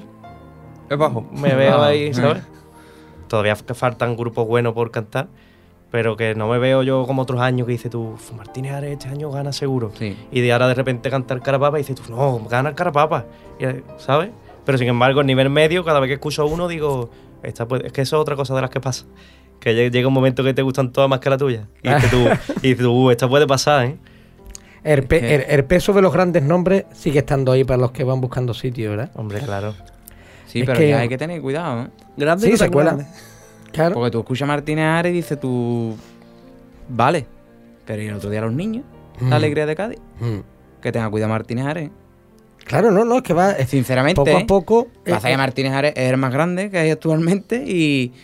Speaker 6: Es bajo.
Speaker 4: me veo
Speaker 5: Ah,
Speaker 4: ahí, ¿sabes? Todavía faltan grupos buenos por cantar, pero que no me veo yo como otros años que dices tú, Martínez Ares este año gana seguro.
Speaker 5: Sí.
Speaker 4: Y de ahora de repente cantar Carapapa y dices tú, no, gana el Carapapa, ¿sabes? Pero sin embargo, el nivel medio, cada vez que escucho a uno digo, es que eso es otra cosa de las que pasa. Que llega un momento que te gustan todas más que la tuya. Y dices tú, esta puede pasar, ¿eh?
Speaker 2: El peso de los grandes nombres sigue estando ahí para los que van buscando sitio, ¿verdad?
Speaker 4: Hombre, claro.
Speaker 5: Sí,
Speaker 2: Es
Speaker 5: pero
Speaker 2: que-
Speaker 5: ya hay que tener cuidado, ¿eh?
Speaker 6: Grande
Speaker 2: Sí,
Speaker 6: y
Speaker 2: se
Speaker 6: tan
Speaker 2: cuela.
Speaker 6: grande.
Speaker 2: Claro.
Speaker 5: Porque tú escuchas a Martínez Ares y dices tú, vale, pero ¿y el otro día los niños?
Speaker 2: Mm.
Speaker 5: La alegría de Cádiz.
Speaker 2: Mm.
Speaker 5: Que tenga cuidado Martínez Ares.
Speaker 2: Claro, no, es que va
Speaker 5: Sinceramente,
Speaker 2: poco a poco.
Speaker 5: pasa que Martínez Ares es el más grande que hay actualmente y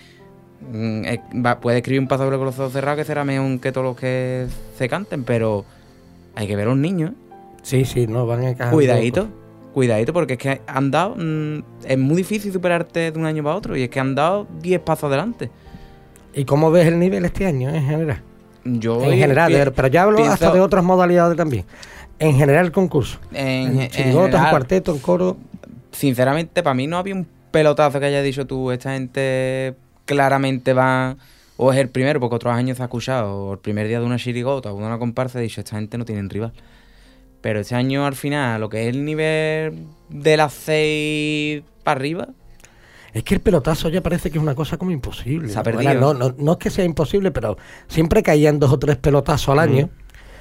Speaker 5: puede escribir un paso doble con los ojos cerrados que será mejor que todos los que se canten, pero hay que ver a los niños.
Speaker 2: Sí, no, van a encajar.
Speaker 5: Cuidadito, porque es que han dado... es muy difícil superarte de un año para otro y es que han dado 10 pasos adelante.
Speaker 2: ¿Y cómo ves el nivel este año en general?
Speaker 5: Yo
Speaker 2: En general, pero ya hablo hasta
Speaker 5: pienso-
Speaker 2: de otras modalidades también. En general el concurso. En chirigotas, en
Speaker 5: general,
Speaker 2: cuarteto, en coro.
Speaker 5: sinceramente, para mí no había un pelotazo que haya dicho tú, esta gente claramente va, o es el primero, porque otros años se ha escuchado, o el primer día de una chirigota o de una comparsa, he dicho, esta gente no tiene rival. Pero este año, al final, lo que es el nivel de las 6 para arriba,
Speaker 2: Es que el pelotazo ya parece que es una cosa como imposible.
Speaker 5: Se ha
Speaker 2: ¿no?
Speaker 5: perdido.
Speaker 2: Ahora, no es que sea imposible, pero siempre caían 2 o 3 pelotazos al año.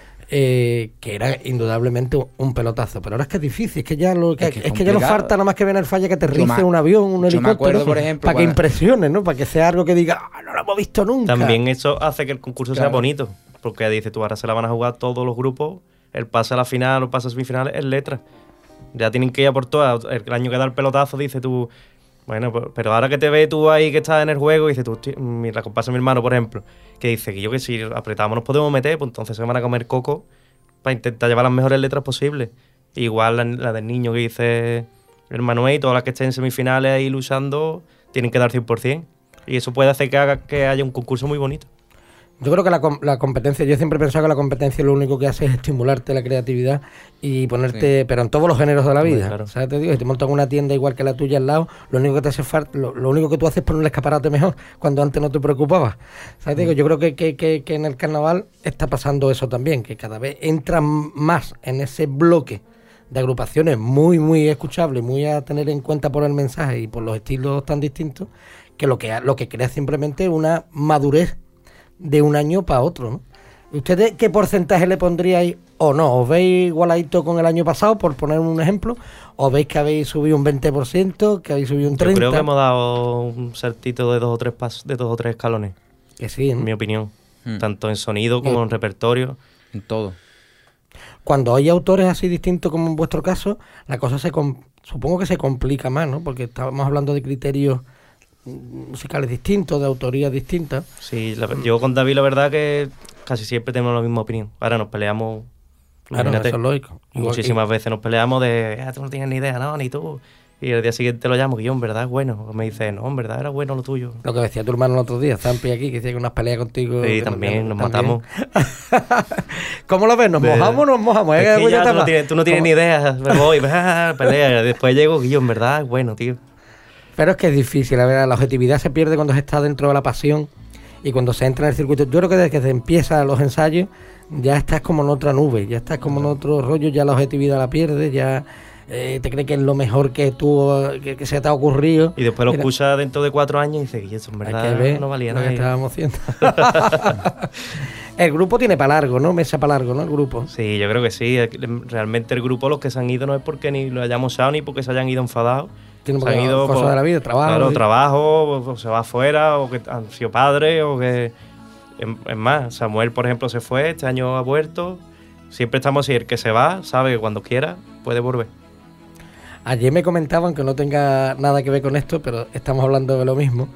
Speaker 2: Que era indudablemente un pelotazo, pero ahora es que es difícil, es que ya lo
Speaker 5: Es que es
Speaker 2: es que ya no
Speaker 5: complicado.
Speaker 2: falta nada más que ven el falla que aterrice
Speaker 5: Yo me-
Speaker 2: un avión, un
Speaker 5: yo me
Speaker 2: helicóptero,
Speaker 5: acuerdo, por ejemplo,
Speaker 2: para que
Speaker 5: cuando-
Speaker 2: impresione, ¿no? Para que sea algo que diga, no lo hemos visto nunca.
Speaker 4: También eso hace que el concurso sea
Speaker 5: Claro.
Speaker 4: bonito, porque dices tú, ahora se la van a jugar todos los grupos, el pase a la final o el pase a semifinales es letra. Ya tienen que ir a por todas. El año que da el pelotazo, dices tú, bueno, pero ahora que te ves tú ahí que estás en el juego, dices tú, "Hostia, la comparsa de mi hermano, por ejemplo, que dice que yo que si apretamos nos podemos meter, pues entonces se van a comer coco para intentar llevar las mejores letras posibles. Igual la del niño que dice el Manuel y todas las que estén en semifinales ahí luchando, tienen que dar 100%. Y eso puede hacer que haya un concurso muy bonito.
Speaker 2: Yo creo que la competencia, yo siempre he pensado que la competencia lo único que hace es estimularte la creatividad y ponerte, pero en todos los géneros de la vida.
Speaker 4: Claro.
Speaker 2: ¿Sabes? Te digo, si te montas una tienda igual que la tuya al lado, lo único que te hace falta, lo único que tú haces es poner un escaparate mejor, cuando antes no te preocupabas. ¿Sabes? Te digo, yo creo que en el carnaval está pasando eso también, que cada vez entran más en ese bloque de agrupaciones muy, muy escuchables, muy a tener en cuenta por el mensaje y por los estilos tan distintos, que lo que crea simplemente una madurez de un año para otro, ¿no? ¿Ustedes qué porcentaje le pondríais o no? ¿Os veis igualadito con el año pasado, por poner un ejemplo? ¿O veis que habéis subido un 20%, que habéis subido un 30%?
Speaker 4: Yo creo que hemos dado un saltito de 2 o 3 pasos, de 2 o 3 escalones,
Speaker 2: Que sí, ¿no?
Speaker 4: en mi opinión. Tanto en sonido como en repertorio.
Speaker 5: En todo.
Speaker 2: Cuando hay autores así distintos como en vuestro caso, la cosa supongo que se complica más, ¿no? Porque estábamos hablando de criterios musicales distintos, de autorías distintas.
Speaker 4: Sí, yo con David la verdad que casi siempre tenemos la misma opinión. Ahora nos peleamos,
Speaker 2: Claro,
Speaker 4: imagínate,
Speaker 2: eso es lógico.
Speaker 4: muchísimas veces nos peleamos de, tú no tienes ni idea, no, ni tú. Y el día siguiente lo llamo, que yo en verdad es bueno. O me dice, no, en verdad era bueno lo tuyo.
Speaker 2: Lo que decía tu hermano el otro día, Zampi aquí, que decía que unas peleas contigo.
Speaker 4: Sí,
Speaker 2: que
Speaker 4: también, nos
Speaker 2: también.
Speaker 4: matamos.
Speaker 2: ¿Cómo lo ves? ¿Nos mojamos o no nos mojamos?
Speaker 4: Es que ya tú no tienes
Speaker 2: ¿Cómo?
Speaker 4: ni idea, me voy, pelea. Después llego, que yo en verdad es bueno, tío.
Speaker 2: Pero es que es difícil, la verdad. La objetividad se pierde cuando se está dentro de la pasión y cuando se entra en el circuito. Yo creo que desde que se empiezan los ensayos ya estás como en otra nube, ya estás como en otro rollo, ya la objetividad la pierdes, ya te crees que es lo mejor que tú que se te ha ocurrido.
Speaker 4: Y después lo escuchas dentro de 4 años y dices, y eso en
Speaker 2: Hay
Speaker 4: verdad
Speaker 2: que ver
Speaker 4: no valía
Speaker 2: lo
Speaker 4: nada.
Speaker 2: que estábamos haciendo. El grupo tiene para largo, ¿no? Mesa para largo, ¿no? El grupo.
Speaker 4: Sí, yo creo que sí. Realmente el grupo, los que se han ido, no es porque ni lo hayamos usado ni porque se hayan ido enfadados.
Speaker 2: Tiene
Speaker 4: Se han ido
Speaker 2: cosas
Speaker 4: por-
Speaker 2: de la vida, trabajo.
Speaker 4: Claro,
Speaker 2: ¿sí?
Speaker 4: trabajo, o se va afuera, o que han sido padres, o que... Es más, Samuel, por ejemplo, se fue, este año ha vuelto. Siempre estamos así, el que se va, sabe que cuando quiera puede volver.
Speaker 2: Ayer me comentaban, que no tenga nada que ver con esto, pero estamos hablando de lo mismo,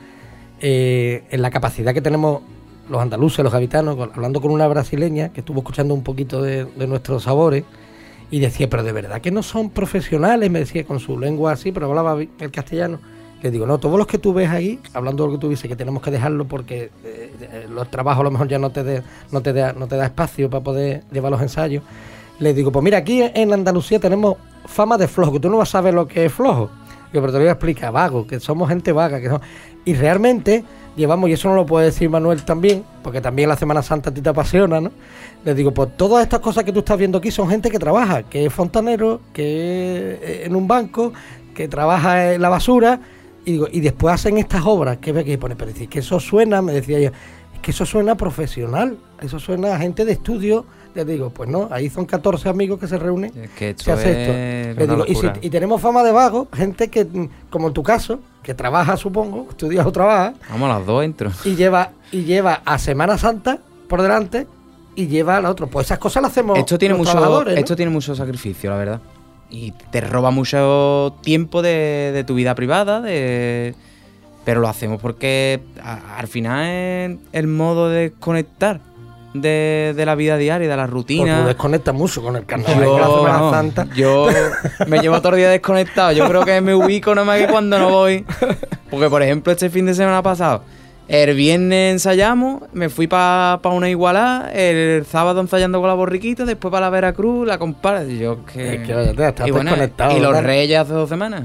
Speaker 2: en la capacidad que tenemos los andaluces, los gavitanos, hablando con una brasileña que estuvo escuchando un poquito de nuestros sabores y decía, pero de verdad que no son profesionales, me decía con su lengua así, pero hablaba el castellano. Le digo, no, todos los que tú ves ahí, hablando de lo que tú dices, que tenemos que dejarlo porque los trabajos a lo mejor ya no te da espacio para poder llevar los ensayos. Le digo, pues mira, aquí en Andalucía tenemos fama de flojo, que tú no vas a saber lo que es flojo. Digo, pero te lo voy a explicar, vago, que somos gente vaga. Y realmente llevamos, y eso no lo puede decir Manuel también, porque también la Semana Santa a ti te apasiona, ¿no? Les digo, pues todas estas cosas que tú estás viendo aquí son gente que trabaja, que es fontanero, que es en un banco, que trabaja en la basura, y digo, y después hacen estas obras, que ve que pone, pero decir que eso suena, me decía yo, es que eso suena profesional, eso suena a gente de estudio. Les digo, pues no, ahí son 14 amigos que se reúnen,
Speaker 5: Es que esto
Speaker 2: se hace esto.
Speaker 5: es
Speaker 2: Les
Speaker 4: una
Speaker 2: digo,
Speaker 4: locura.
Speaker 2: y tenemos fama de vago, gente que, como en tu caso, que trabaja, supongo, estudias o trabaja,
Speaker 5: Vamos, a las 2 entro.
Speaker 2: y lleva a Semana Santa por delante y lleva al otro. Pues esas cosas las hacemos
Speaker 5: Esto tiene
Speaker 2: los
Speaker 5: mucho,
Speaker 2: trabajadores, ¿no?
Speaker 5: esto tiene mucho sacrificio, la verdad. Y te roba mucho tiempo de tu vida privada, pero lo hacemos porque al final es el modo de conectar de la vida diaria, de la
Speaker 2: Porque
Speaker 5: rutina.
Speaker 2: tú desconectas mucho con el carnaval y con la Semana
Speaker 5: no,
Speaker 2: Santa.
Speaker 5: yo me llevo todo el día desconectado. Yo creo que me ubico nada más que cuando no voy. Porque, por ejemplo, este fin de semana pasado, el viernes ensayamos, me fui para una igualada, el sábado ensayando con la borriquita, después para la Veracruz, la compara. Yo que...
Speaker 2: Es que ya estás
Speaker 5: y bueno,
Speaker 2: desconectado,
Speaker 5: y los
Speaker 2: ¿verdad?
Speaker 5: Reyes hace 2 semanas.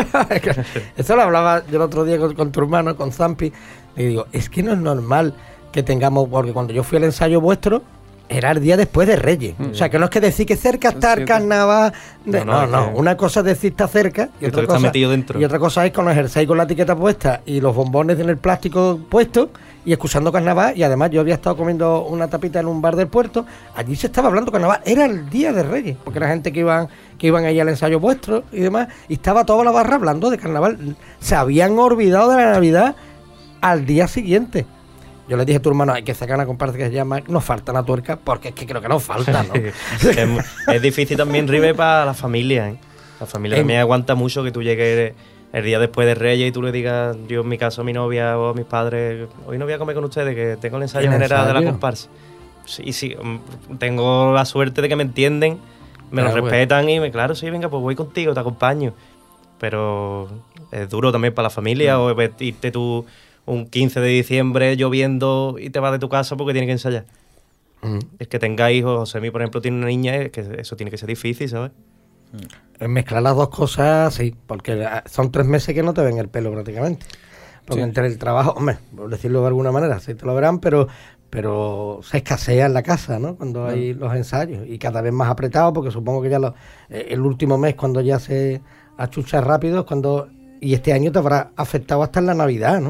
Speaker 2: Eso lo hablaba yo el otro día con tu hermano, con Zampi. Le digo, es que no es normal que tengamos, porque cuando yo fui al ensayo vuestro, era el día después de Reyes. O sea, que no es que decir que cerca está el
Speaker 6: Sí,
Speaker 2: carnaval.
Speaker 4: No,
Speaker 2: No.
Speaker 4: es que-
Speaker 2: Una cosa es decir está cerca y
Speaker 4: Esto
Speaker 2: otra
Speaker 4: que está
Speaker 2: cosa,
Speaker 4: metido dentro.
Speaker 2: y otra cosa es con los jerseys con la etiqueta puesta y los bombones en el plástico puesto y escuchando carnaval. Y además yo había estado comiendo una tapita en un bar del puerto. Allí se estaba hablando carnaval. Era el día de Reyes, porque era gente que iban ahí al ensayo vuestro y demás. Y estaba toda la barra hablando de carnaval. Se habían olvidado de la Navidad al día siguiente. Yo le dije a tu hermano, hay que sacar una comparsa que se llama Nos falta una tuerca, porque es que creo que nos falta, ¿no?
Speaker 4: es difícil también, Ribe, para la familia, ¿eh? La familia también aguanta mucho que tú llegues el día después de Reyes y tú le digas, yo en mi caso a mi novia o a mis padres, hoy no voy a comer con ustedes, que tengo el ensayo
Speaker 2: ¿El
Speaker 4: general de la
Speaker 2: ensayo?
Speaker 4: comparsa. Sí, tengo la suerte de que me entienden, me lo
Speaker 2: Claro, pues.
Speaker 4: respetan y claro, sí, venga, pues voy contigo, te acompaño. Pero es duro también para la familia, o irte tú un 15 de diciembre lloviendo y te vas de tu casa porque tienes que ensayar. Es que tenga hijos, Josemi, por ejemplo, tiene una niña, es que eso tiene que ser difícil, ¿sabes?
Speaker 2: Mezclar las dos cosas, sí, porque son 3 meses que no te ven el pelo prácticamente. Porque
Speaker 6: Sí.
Speaker 2: entre el trabajo, hombre, por decirlo de alguna manera, sí te lo verán, pero se escasea en la casa, ¿no? Cuando hay los ensayos y cada vez más apretado, porque supongo que ya el último mes, cuando ya se achucha rápido, y este año te habrá afectado hasta en la Navidad, ¿no?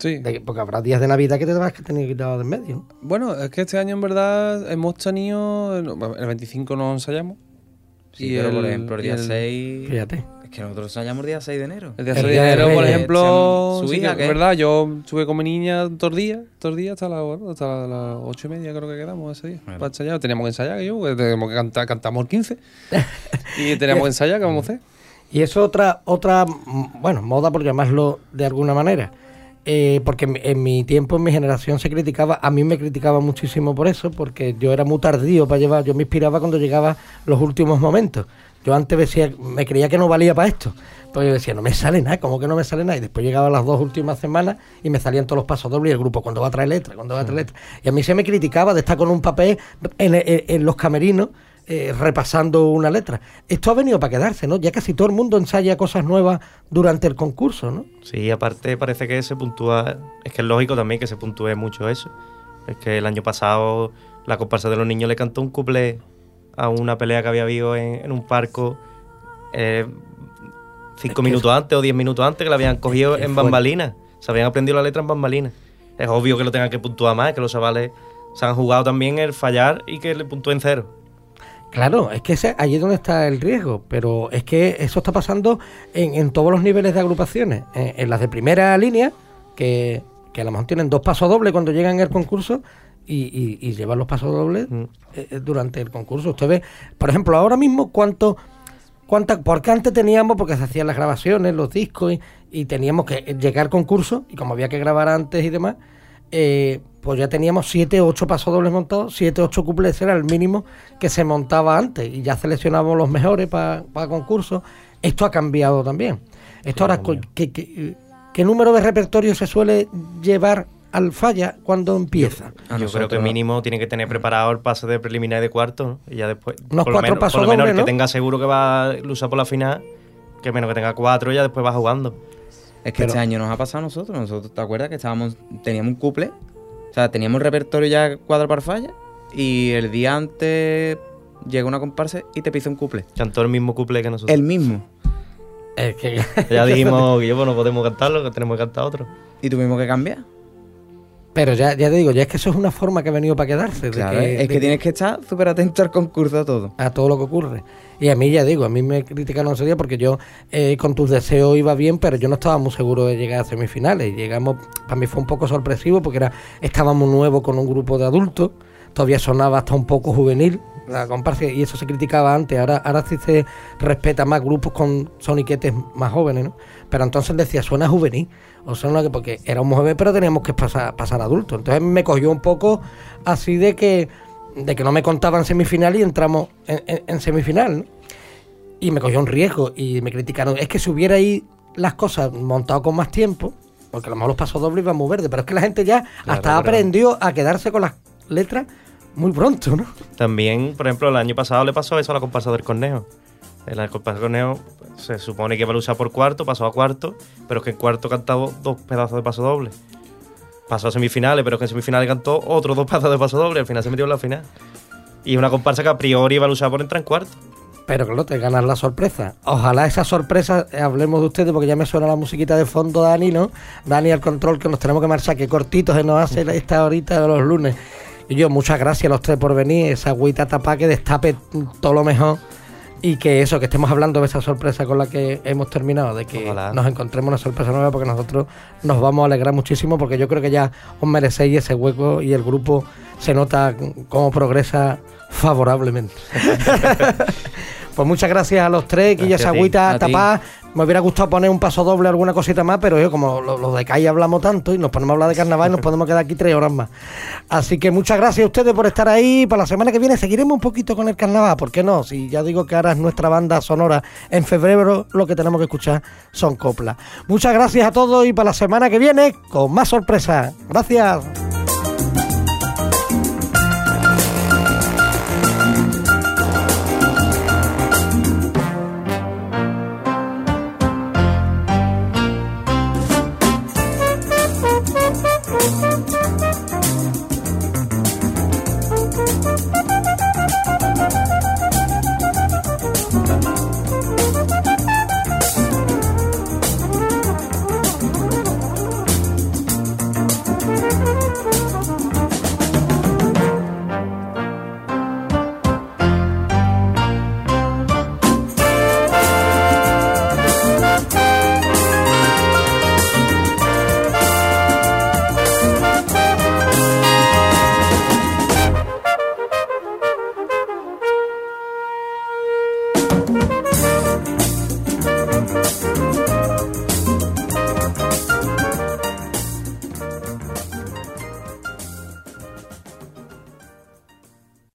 Speaker 6: Sí.
Speaker 2: Porque habrá días de Navidad que te vas a tener quitado de en medio, ¿no?
Speaker 6: Bueno, es que este año en verdad hemos tenido... El 25 nos ensayamos.
Speaker 5: Sí, pero por ejemplo el día 6...
Speaker 2: Fíjate.
Speaker 5: Es que nosotros ensayamos el día 6 de enero.
Speaker 6: El día
Speaker 2: El
Speaker 6: 6 de
Speaker 2: día de
Speaker 6: enero, por
Speaker 2: Reyes.
Speaker 6: ejemplo,
Speaker 5: Su
Speaker 6: sí
Speaker 5: hija,
Speaker 6: que,
Speaker 5: ¿qué?
Speaker 6: es verdad, yo estuve con mi niña todos los días hasta las 8:30 creo que quedamos ese día,
Speaker 5: Bueno.
Speaker 6: para ensayar. Teníamos que ensayar, que teníamos que cantar, cantamos el 15 y teníamos que ensayar, ¿qué vamos a hacer?
Speaker 2: Y es otra, bueno, moda por llamarlo de alguna manera. Porque en mi tiempo, en mi generación se criticaba, a mí me criticaba muchísimo por eso, porque yo era muy tardío para llevar, yo me inspiraba cuando llegaba los últimos momentos. Yo antes decía, me creía que no valía para esto, pues yo decía, no me sale nada, ¿cómo que no me sale nada? Y después llegaban las 2 últimas semanas y me salían todos los pasos dobles y el grupo, ¿cuándo va a traer letra? ¿Cuándo va a traer letra? Y a mí se me criticaba de estar con un papel en los camerinos, repasando una letra. Esto ha venido para quedarse, ¿no? Ya casi todo el mundo ensaya cosas nuevas durante el concurso, ¿no?
Speaker 4: Sí, aparte parece que se puntúa, es que es lógico también que se puntúe mucho eso. Es que el año pasado la comparsa de los niños le cantó un cuplé a una pelea que había habido en un parco 5 minutos antes o 10 minutos antes, que la habían cogido en bambalinas. Se habían aprendido la letra en bambalinas. Es obvio que lo tengan que puntuar más, que los chavales se han jugado también el fallar y que le puntúen 0.
Speaker 2: Claro, es que ahí es donde está el riesgo, pero es que eso está pasando en todos los niveles de agrupaciones. En las de primera línea, que a lo mejor tienen 2 pasos dobles cuando llegan al concurso y llevan los pasos dobles durante el concurso. Usted ve, por ejemplo, ahora mismo porque antes teníamos, porque se hacían las grabaciones, los discos y teníamos que llegar al concurso, y como había que grabar antes y demás, pues ya teníamos 7 o 8 pasos dobles montados, 7 o 8 cuplés era el mínimo que se montaba antes, y ya seleccionábamos los mejores para concursos. Esto ha cambiado también. Esto ahora, ¿qué número de repertorio se suele llevar al falla cuando empieza?
Speaker 4: Yo creo que mínimo tiene que tener preparado el pase de preliminar y de cuarto, ¿no? Y ya después,
Speaker 2: Unos 4 pasos
Speaker 4: por lo menos
Speaker 2: dobles,
Speaker 4: el que
Speaker 2: ¿no?
Speaker 4: tenga seguro que va a luchar por la final, que menos que tenga 4 y ya después va jugando.
Speaker 5: Es que este año nos ha pasado a nosotros. Nosotros, ¿te acuerdas que teníamos un cuplé? O sea, teníamos el repertorio ya cuadrado para falla, y el día antes llega una comparsa y te pisa un cuplé.
Speaker 4: Cantó el mismo cuplé que nosotros.
Speaker 5: El mismo.
Speaker 2: Es que
Speaker 4: Ya dijimos que yo no podemos cantarlo, que tenemos que cantar otro.
Speaker 5: Y tuvimos que cambiar.
Speaker 2: Pero ya te digo, ya es que eso es una forma que ha venido para quedarse.
Speaker 5: Claro, es que tienes que estar súper atento al concurso, a todo.
Speaker 2: A todo lo que ocurre. Y a mí, ya digo, a mí me criticaron ese día porque yo con tus deseos iba bien, pero yo no estaba muy seguro de llegar a semifinales. Llegamos, para mí fue un poco sorpresivo porque estábamos nuevos con un grupo de adultos, todavía sonaba hasta un poco juvenil la comparsa, y eso se criticaba antes. Ahora sí se respeta más grupos con soniquetes más jóvenes, ¿no? Pero entonces decía, suena juvenil, o suena porque éramos jóvenes, pero teníamos que pasar adultos. Entonces me cogió un poco así de que no me contaban semifinal y entramos en semifinal, ¿no? Y me cogió un riesgo y me criticaron. Es que si hubiera ahí las cosas montado con más tiempo, porque a lo mejor los pasos dobles iban muy verdes, pero es que la gente ya hasta aprendió a quedarse con las letras muy pronto, ¿no?
Speaker 4: También, por ejemplo, el año pasado le pasó eso a la comparsa del Cornejo. En la comparsa del Cornejo se supone que iba a luchar por cuarto, pasó a cuarto, pero es que en cuarto cantaba 2 pedazos de paso doble. Pasó a semifinales, pero es que en semifinales cantó otros 2 pedazos de paso doble, al final se metió en la final. Y una comparsa que a priori iba a luchar por entrar en cuarto.
Speaker 2: Pero claro, te ganas la sorpresa. Ojalá esa sorpresa, hablemos de ustedes, porque ya me suena la musiquita de fondo, Dani, ¿no? Dani al control, que nos tenemos que marchar, que cortitos se nos hace esta horita de los lunes. Y yo, muchas gracias a los 3 por venir, esa agüita tapada que destape todo lo mejor, y que eso, que estemos hablando de esa sorpresa con la que hemos terminado, de que
Speaker 4: Ojalá
Speaker 2: nos encontremos una sorpresa nueva, porque nosotros nos vamos a alegrar muchísimo, porque yo creo que ya os merecéis ese hueco y el grupo se nota cómo progresa favorablemente. Pues muchas gracias a los 3, que ya esa agüita tapada. Me hubiera gustado poner un paso doble, alguna cosita más, pero yo, como los de calle hablamos tanto y nos ponemos a hablar de carnaval, nos podemos quedar aquí 3 horas más. Así que muchas gracias a ustedes por estar ahí. Para la semana que viene seguiremos un poquito con el carnaval, ¿por qué no? Si ya digo que ahora es nuestra banda sonora, en febrero lo que tenemos que escuchar son coplas. Muchas gracias a todos y para la semana que viene con más sorpresas. Gracias.